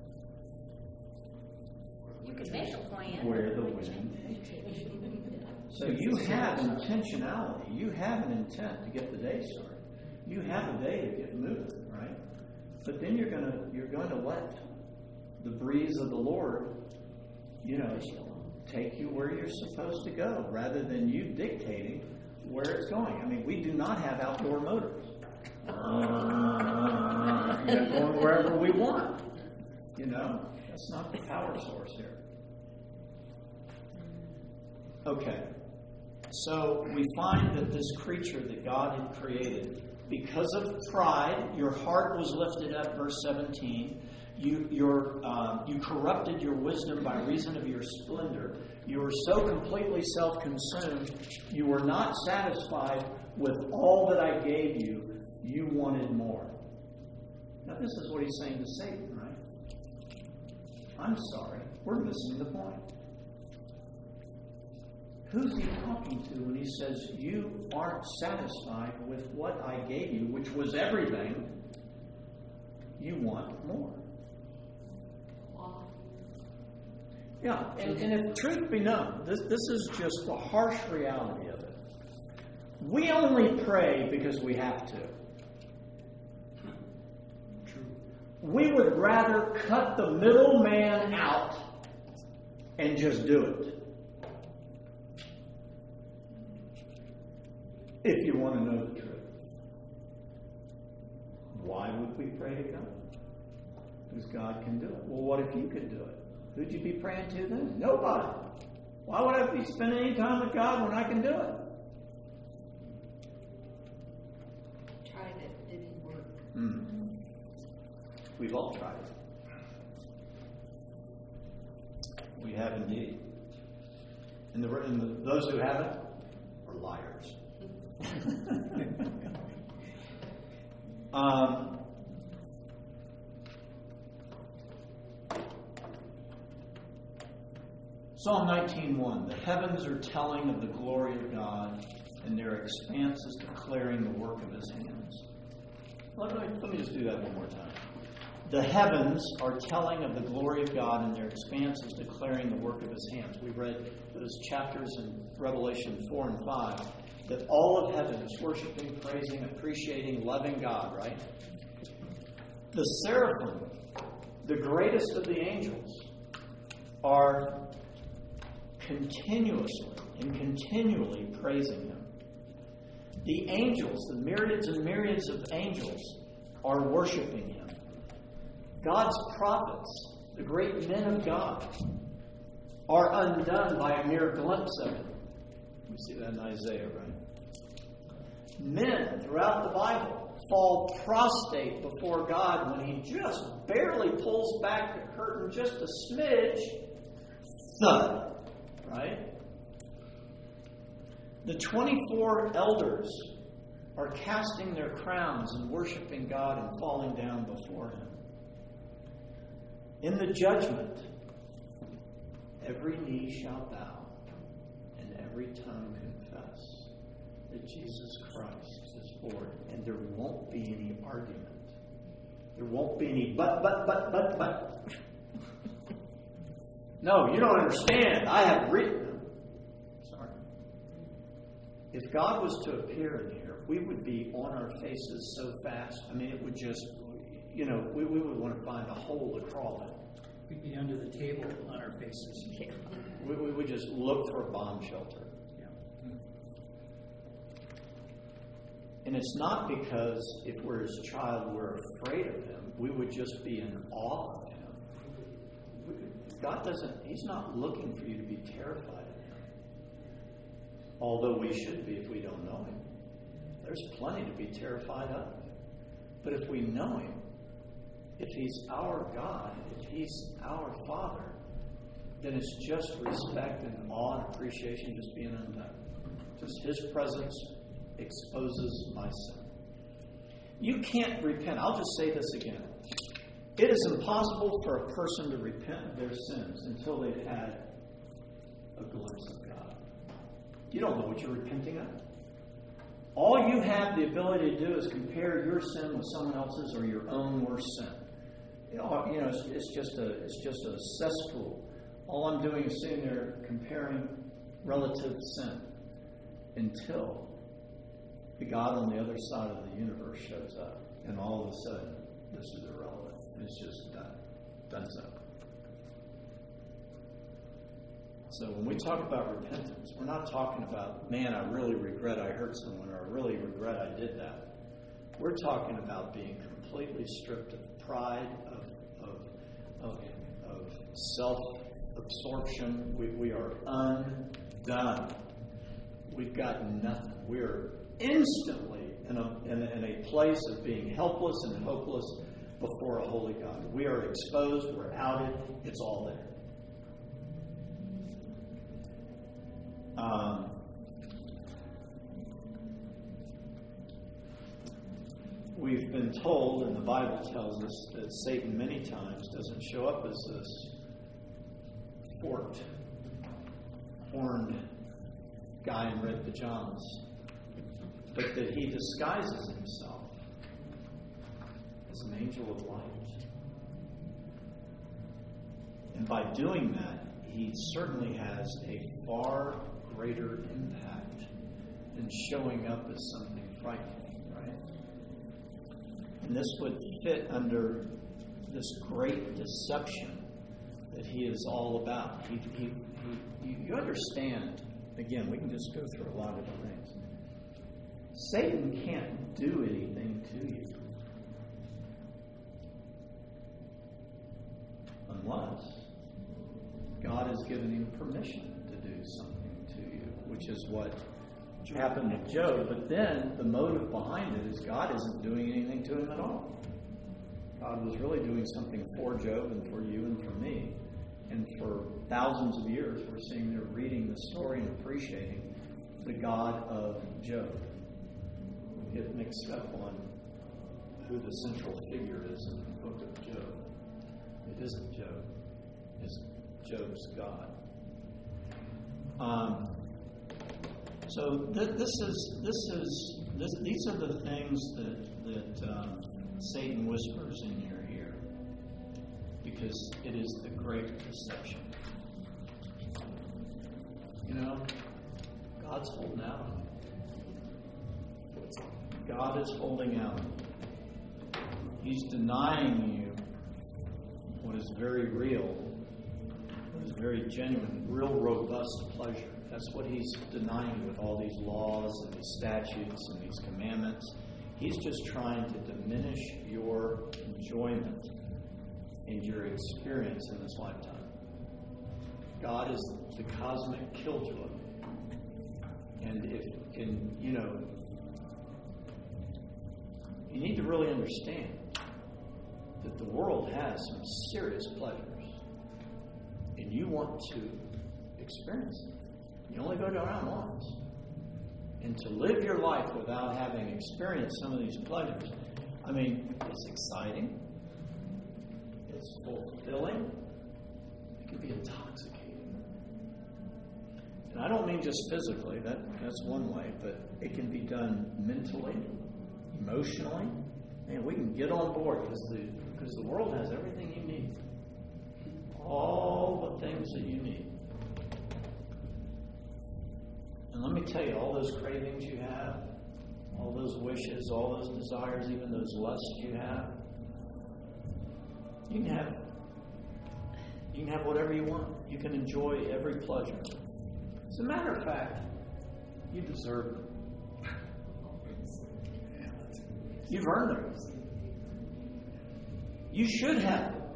You can make a plan. Where the wind takes you. So you have intentionality. You have an intent to get the day started. You have a day to get moving, right? But then you're gonna you're going to let the breeze of the Lord, you know, take you where you're supposed to go, rather than you dictating where it's going. I mean, we do not have outdoor motors. Uh, you know, going wherever we want. You know, that's not the power source here. Okay. So we find that this creature that God had created, because of pride, your heart was lifted up, verse seventeen. You, your, uh, you corrupted your wisdom by reason of your splendor. You were so completely self-consumed, you were not satisfied with all that I gave you. You wanted more. Now, this is what he's saying to Satan, right? I'm sorry, we're missing the point. Who's he talking to when he says, you aren't satisfied with what I gave you, which was everything? You want more. Yeah, and, and if truth be known, this, this is just the harsh reality of it. We only pray because we have to. We would rather cut the middleman out and just do it. If you want to know the truth. Why would we pray to God? Because God can do it. Well, what if you could do it? Who'd you be praying to then? Nobody. Why would I be spending any time with God when I can do it? Tried it, didn't work. Mm. We've all tried it. We have indeed. And, the, and the, those who haven't are liars. um, Psalm nineteen one. The heavens are telling of the glory of God, and their expanse is declaring the work of his hands. Let me, let me just do that one more time. The heavens are telling of the glory of God, and their expanse is declaring the work of his hands. We read those chapters in Revelation four and five, that all of heaven is worshiping, praising, appreciating, loving God, right? The seraphim, the greatest of the angels, are continuously and continually praising him. The angels, the myriads and myriads of angels, are worshiping him. God's prophets, the great men of God, are undone by a mere glimpse of him. We see that in Isaiah, right? Men throughout the Bible fall prostrate before God when he just barely pulls back the curtain just a smidge. Thud. Right? The twenty-four elders are casting their crowns and worshiping God and falling down before him. In the judgment, every knee shall bow and every tongue confess that Jesus Christ is Lord. And there won't be any argument. There won't be any but, but, but, but, but. No, you don't understand. I have written them. Sorry. If God was to appear in here, we would be on our faces so fast. I mean, it would just, you know, we, we would want to find a hole to crawl in. We'd be under the table on our faces. Yeah. We, we would just look for a bomb shelter. Yeah. And it's not because if we're his child, we're afraid of him. We would just be in awe of him. God doesn't, he's not looking for you to be terrified of him. Although we should be if we don't know him. There's plenty to be terrified of. But if we know him, if he's our God, if he's our Father, then it's just respect and awe and appreciation just being undone. Just his presence exposes my sin. You can't repent. I'll just say this again. It is impossible for a person to repent of their sins until they've had a glimpse of God. You don't know what you're repenting of. All you have the ability to do is compare your sin with someone else's or your own worst sin. You know, you know it's, it's just a it's just a cesspool. All I'm doing is sitting there comparing relative sin until the God on the other side of the universe shows up. And all of a sudden, this is irrelevant. It's just done. Done so. So when we talk about repentance, we're not talking about, man, I really regret I hurt someone, or I really regret I did that. We're talking about being completely stripped of pride, of of of, of self-absorption. We, we are undone. We've got nothing. We are instantly in a, in a in a place of being helpless and hopeless before a holy God. We are exposed. We're outed. It's all there. Um, we've been told, and the Bible tells us, that Satan many times doesn't show up as this forked, horned guy in red pajamas, but that he disguises himself as an angel of light. And by doing that, he certainly has a far greater impact than showing up as something frightening, right? And this would fit under this great deception that he is all about. He, he, he, you understand, again, we can just go through a lot of different things. Satan can't do anything to you unless God has given him permission to do something to you, which is what happened with Job. But then the motive behind it is God isn't doing anything to him at all. God was really doing something for Job and for you and for me. And for thousands of years, we're seeing they're reading the story and appreciating the God of Job. We get mixed up on who the central figure is in the book of Job. It isn't Job. It's Job's God. Um, so th- this is this is this, these are the things that that um, Satan whispers in your ear, because it is the great deception. You know, God's holding out. God is holding out. He's denying you what is very real. Is very genuine, real robust pleasure. That's what he's denying you with all these laws and these statutes and these commandments. He's just trying to diminish your enjoyment and your experience in this lifetime. God is the cosmic killjoy. And if and you know you need to really understand that the world has some serious pleasures. And you want to experience it. You only go around once. And to live your life without having experienced some of these pleasures, I mean, it's exciting. It's fulfilling. It can be intoxicating. And I don't mean just physically. That, that's one way. But it can be done mentally, emotionally. Man, we can get on board because the, because the world has everything you need. All the things that you need. And let me tell you, all those cravings you have, all those wishes, all those desires, even those lusts you have, you can have you can have whatever you want. You can enjoy every pleasure. As a matter of fact, you deserve it. You've earned it. You should have it.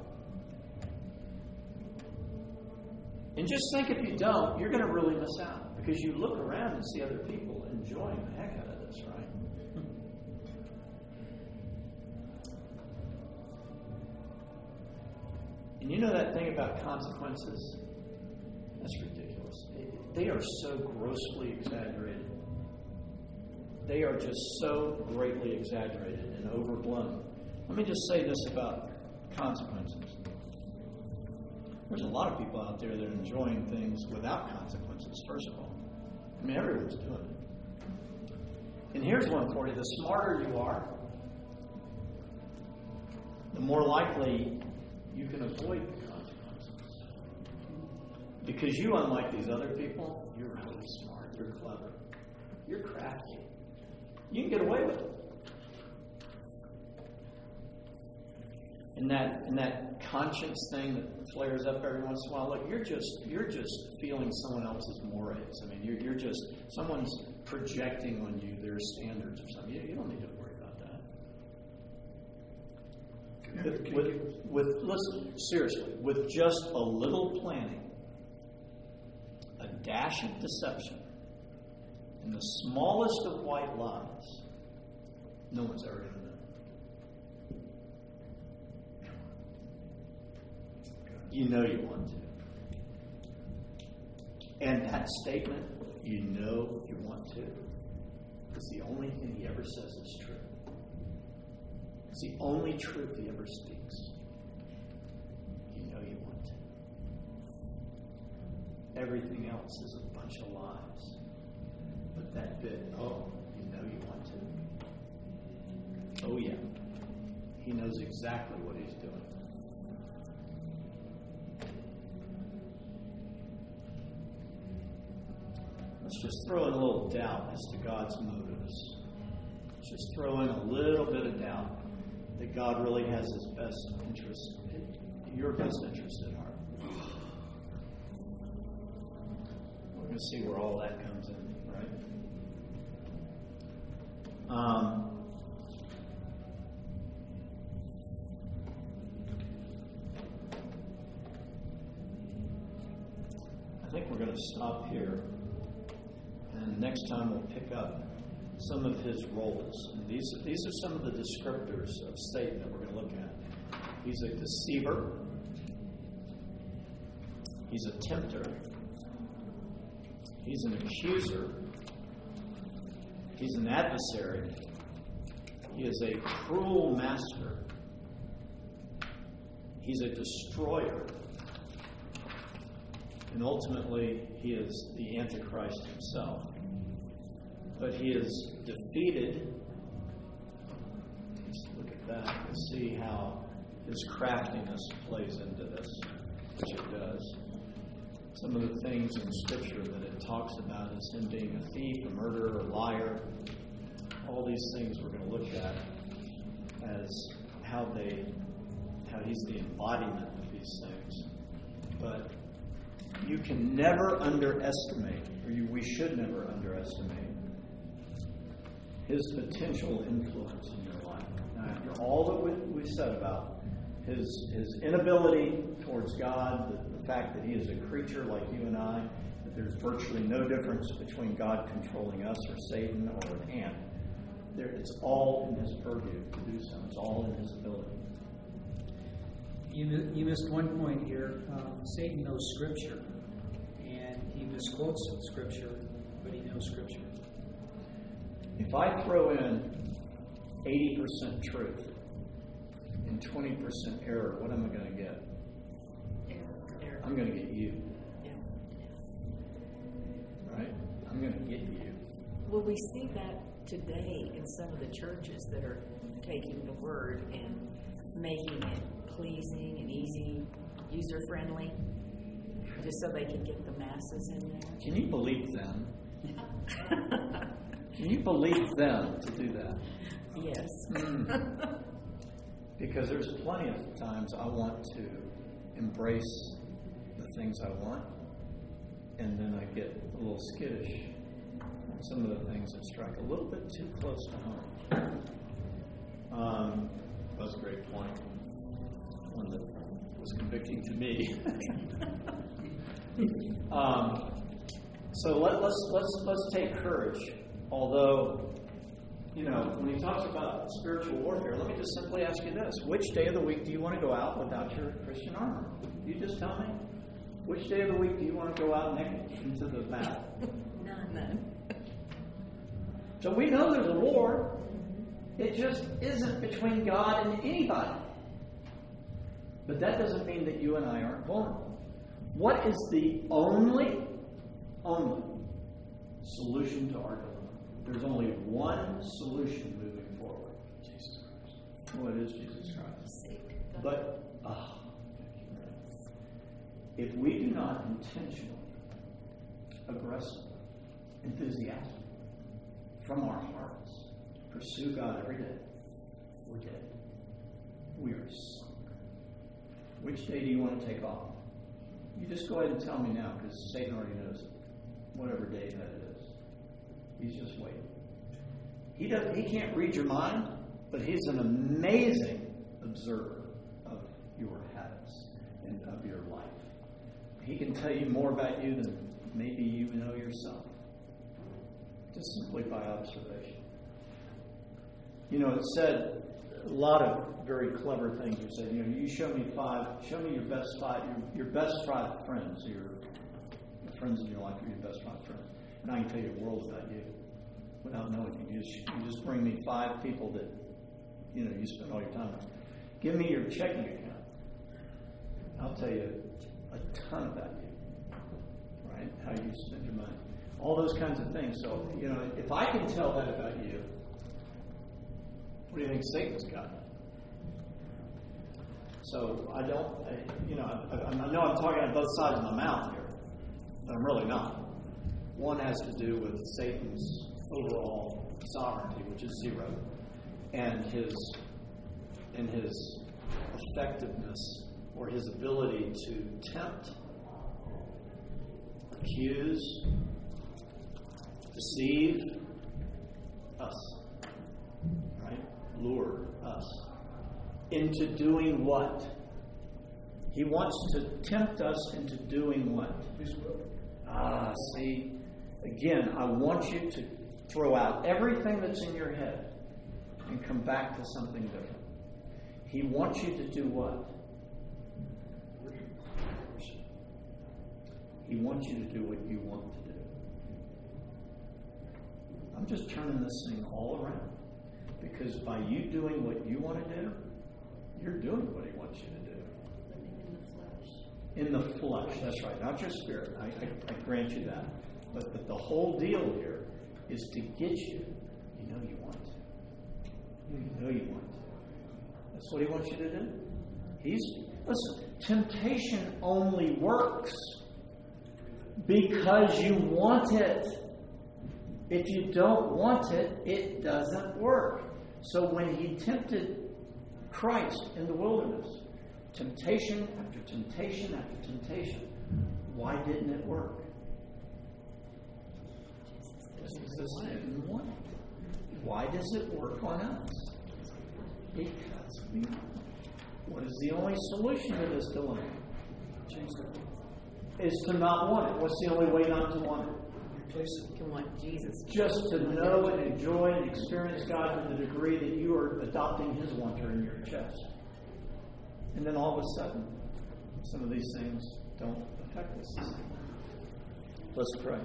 And just think, if you don't, you're going to really miss out, because you look around and see other people enjoying the heck out of this, right? And you know that thing about consequences? That's ridiculous. They are so grossly exaggerated. They are just so greatly exaggerated and overblown. Let me just say this about consequences. There's a lot of people out there that are enjoying things without consequences, first of all. I mean, everyone's doing it. And here's one for you. The smarter you are, the more likely you can avoid the consequences. Because you, unlike these other people, you're really smart. You're clever. You're crafty. You can get away with it. And that and that conscience thing that flares up every once in a while, look, you're just you're just feeling someone else's mores. I mean, you're you're just someone's projecting on you their standards or something. You, you don't need to worry about that. With, with, with listen, seriously, with just a little planning, a dash of deception, and the smallest of white lies, no one's ever going to know. You know you want to. And that statement, you know you want to, is the only thing he ever says is true. It's the only truth he ever speaks. You know you want to. Everything else is a bunch of lies. But that bit, oh, you know you want to. Oh, yeah. He knows exactly what he's doing. Let's just throw in a little doubt as to God's motives. Let's just throw in a little bit of doubt that God really has his best interest, your best interest at heart. We're going to see where all that comes in, right? Um, I think we're going to stop here. And next time we'll pick up some of his roles. And these, these are some of the descriptors of Satan that we're going to look at. He's a deceiver. He's a tempter. He's an accuser. He's an adversary. He is a cruel master. He's a destroyer. And ultimately, he is the Antichrist himself. But he is defeated. Let's look at that and see how his craftiness plays into this, which it does. Some of the things in Scripture that it talks about is him being a thief, a murderer, a liar. All these things we're going to look at as how they, how he's the embodiment of these things. But you can never underestimate, or you, we should never underestimate, his potential influence in your life. Now, after all that we, we've said about his his inability towards God, the, the fact that he is a creature like you and I, that there's virtually no difference between God controlling us or Satan or an ant, there, it's all in his purview to do so. It's all in his ability. You, you missed one point here. Um, Satan knows Scripture, and he misquotes Scripture, but he knows Scripture. If I throw in eighty percent truth and twenty percent error, what am I going to get? Error. I'm going to get you. Yeah. Right? I'm going to get you. Well, we see that today in some of the churches that are taking the word and making it pleasing and easy, user-friendly, just so they can get the masses in there. Can you believe them? Can you believe them to do that? Yes. Mm. Because there's plenty of times I want to embrace the things I want, and then I get a little skittish on some of the things that strike a little bit too close to home. Um, that was a great point. One that was convicting to me. um, so let, let's let's let's take courage. Although, you know, when he talks about spiritual warfare, let me just simply ask you this: which day of the week do you want to go out without your Christian armor? You just tell me. Which day of the week do you want to go out naked into the battle? None. So we know there's a war. It just isn't between God and anybody. But that doesn't mean that you and I aren't vulnerable. What is the only, only solution to our dilemma? There's only one solution moving forward. Jesus Christ. Well, it is Jesus Christ. But, oh, if we do not intentionally, aggressively, enthusiastically, from our hearts, pursue God every day, we're dead. We are sunk. Which day do you want to take off? You just go ahead and tell me now, because Satan already knows it. Whatever day that is. He's just waiting. He doesn't he can't read your mind, but he's an amazing observer of your habits and of your life. He can tell you more about you than maybe you know yourself. Just simply by observation. You know, it said a lot of very clever things were said. You know, you show me five, show me your best five, your, your best five friends, your, your friends in your life are your best five friends. And I can tell you a world about you without knowing you. You just, you just bring me five people that, you know, you spend all your time with. Give me your checking account. I'll tell you a ton about you. Right? How you spend your money. All those kinds of things. So, you know, if I can tell that about you, what do you think Satan's got? So I don't, I, you know, I, I know I'm talking on both sides of my mouth here, but I'm really not. One has to do with Satan's overall sovereignty, which is zero, and his and his effectiveness or his ability to tempt, accuse, deceive us, right? Lure us into doing what? He wants to tempt us into doing what? His will. Ah, see, again, I want you to throw out everything that's in your head and come back to something different. He wants you to do what? He wants you to do what you want to do. I'm just turning this thing all around. Because by you doing what you want to do, you're doing what he wants you to do. Living in the flesh. In the flesh, that's right. Not your spirit. I, I, I grant you that. But, but the whole deal here is to get you. You know you want to. You know you want to. That's what he wants you to do. He's, listen, temptation only works because you want it. If you don't want it, it doesn't work. So when he tempted Christ in the wilderness, temptation after temptation after temptation, why didn't it work? Jesus didn't want it. Why does it work on us? Because we want it. What is the only solution to this dilemma? Is to not want it. What's the only way not to want it? You want Jesus. Just to know and enjoy and experience God to the degree that you are adopting his wonder in your chest. And then all of a sudden, some of these things don't affect us the same. Let's pray.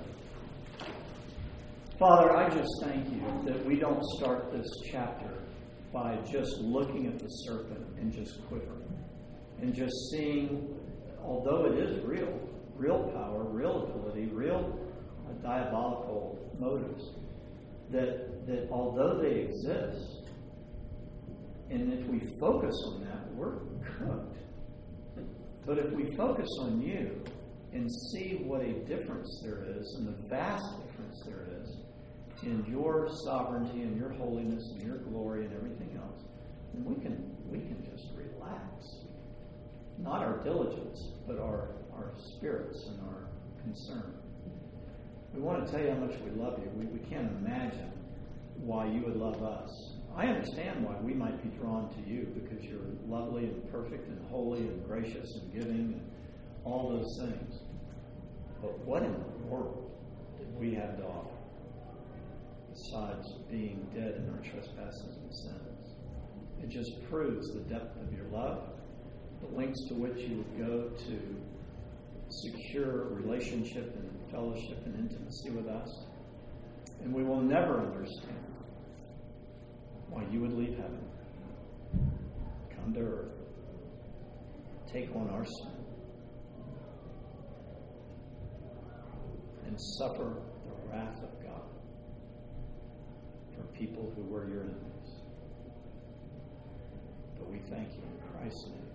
Father, I just thank you that we don't start this chapter by just looking at the serpent and just quivering. And just seeing, although it is real, real power, real ability, real diabolical motives, that that although they exist, and if we focus on that, we're cooked. But if we focus on you and see what a difference there is, and the vast difference there is in your sovereignty and your holiness and your glory and everything else, then we can we can just relax. Not our diligence, but our, our spirits and our concern. We want to tell you how much we love you. We, we can't imagine why you would love us. I understand why we might be drawn to you, because you're lovely and perfect and holy and gracious and giving and all those things. But what in the world did we have to offer besides being dead in our trespasses and sins? It just proves the depth of your love, the lengths to which you would go to secure relationship and fellowship and intimacy with us. And we will never understand why you would leave heaven, come to earth, take on our sin, and suffer the wrath of God for people who were your enemies. But we thank you in Christ's name.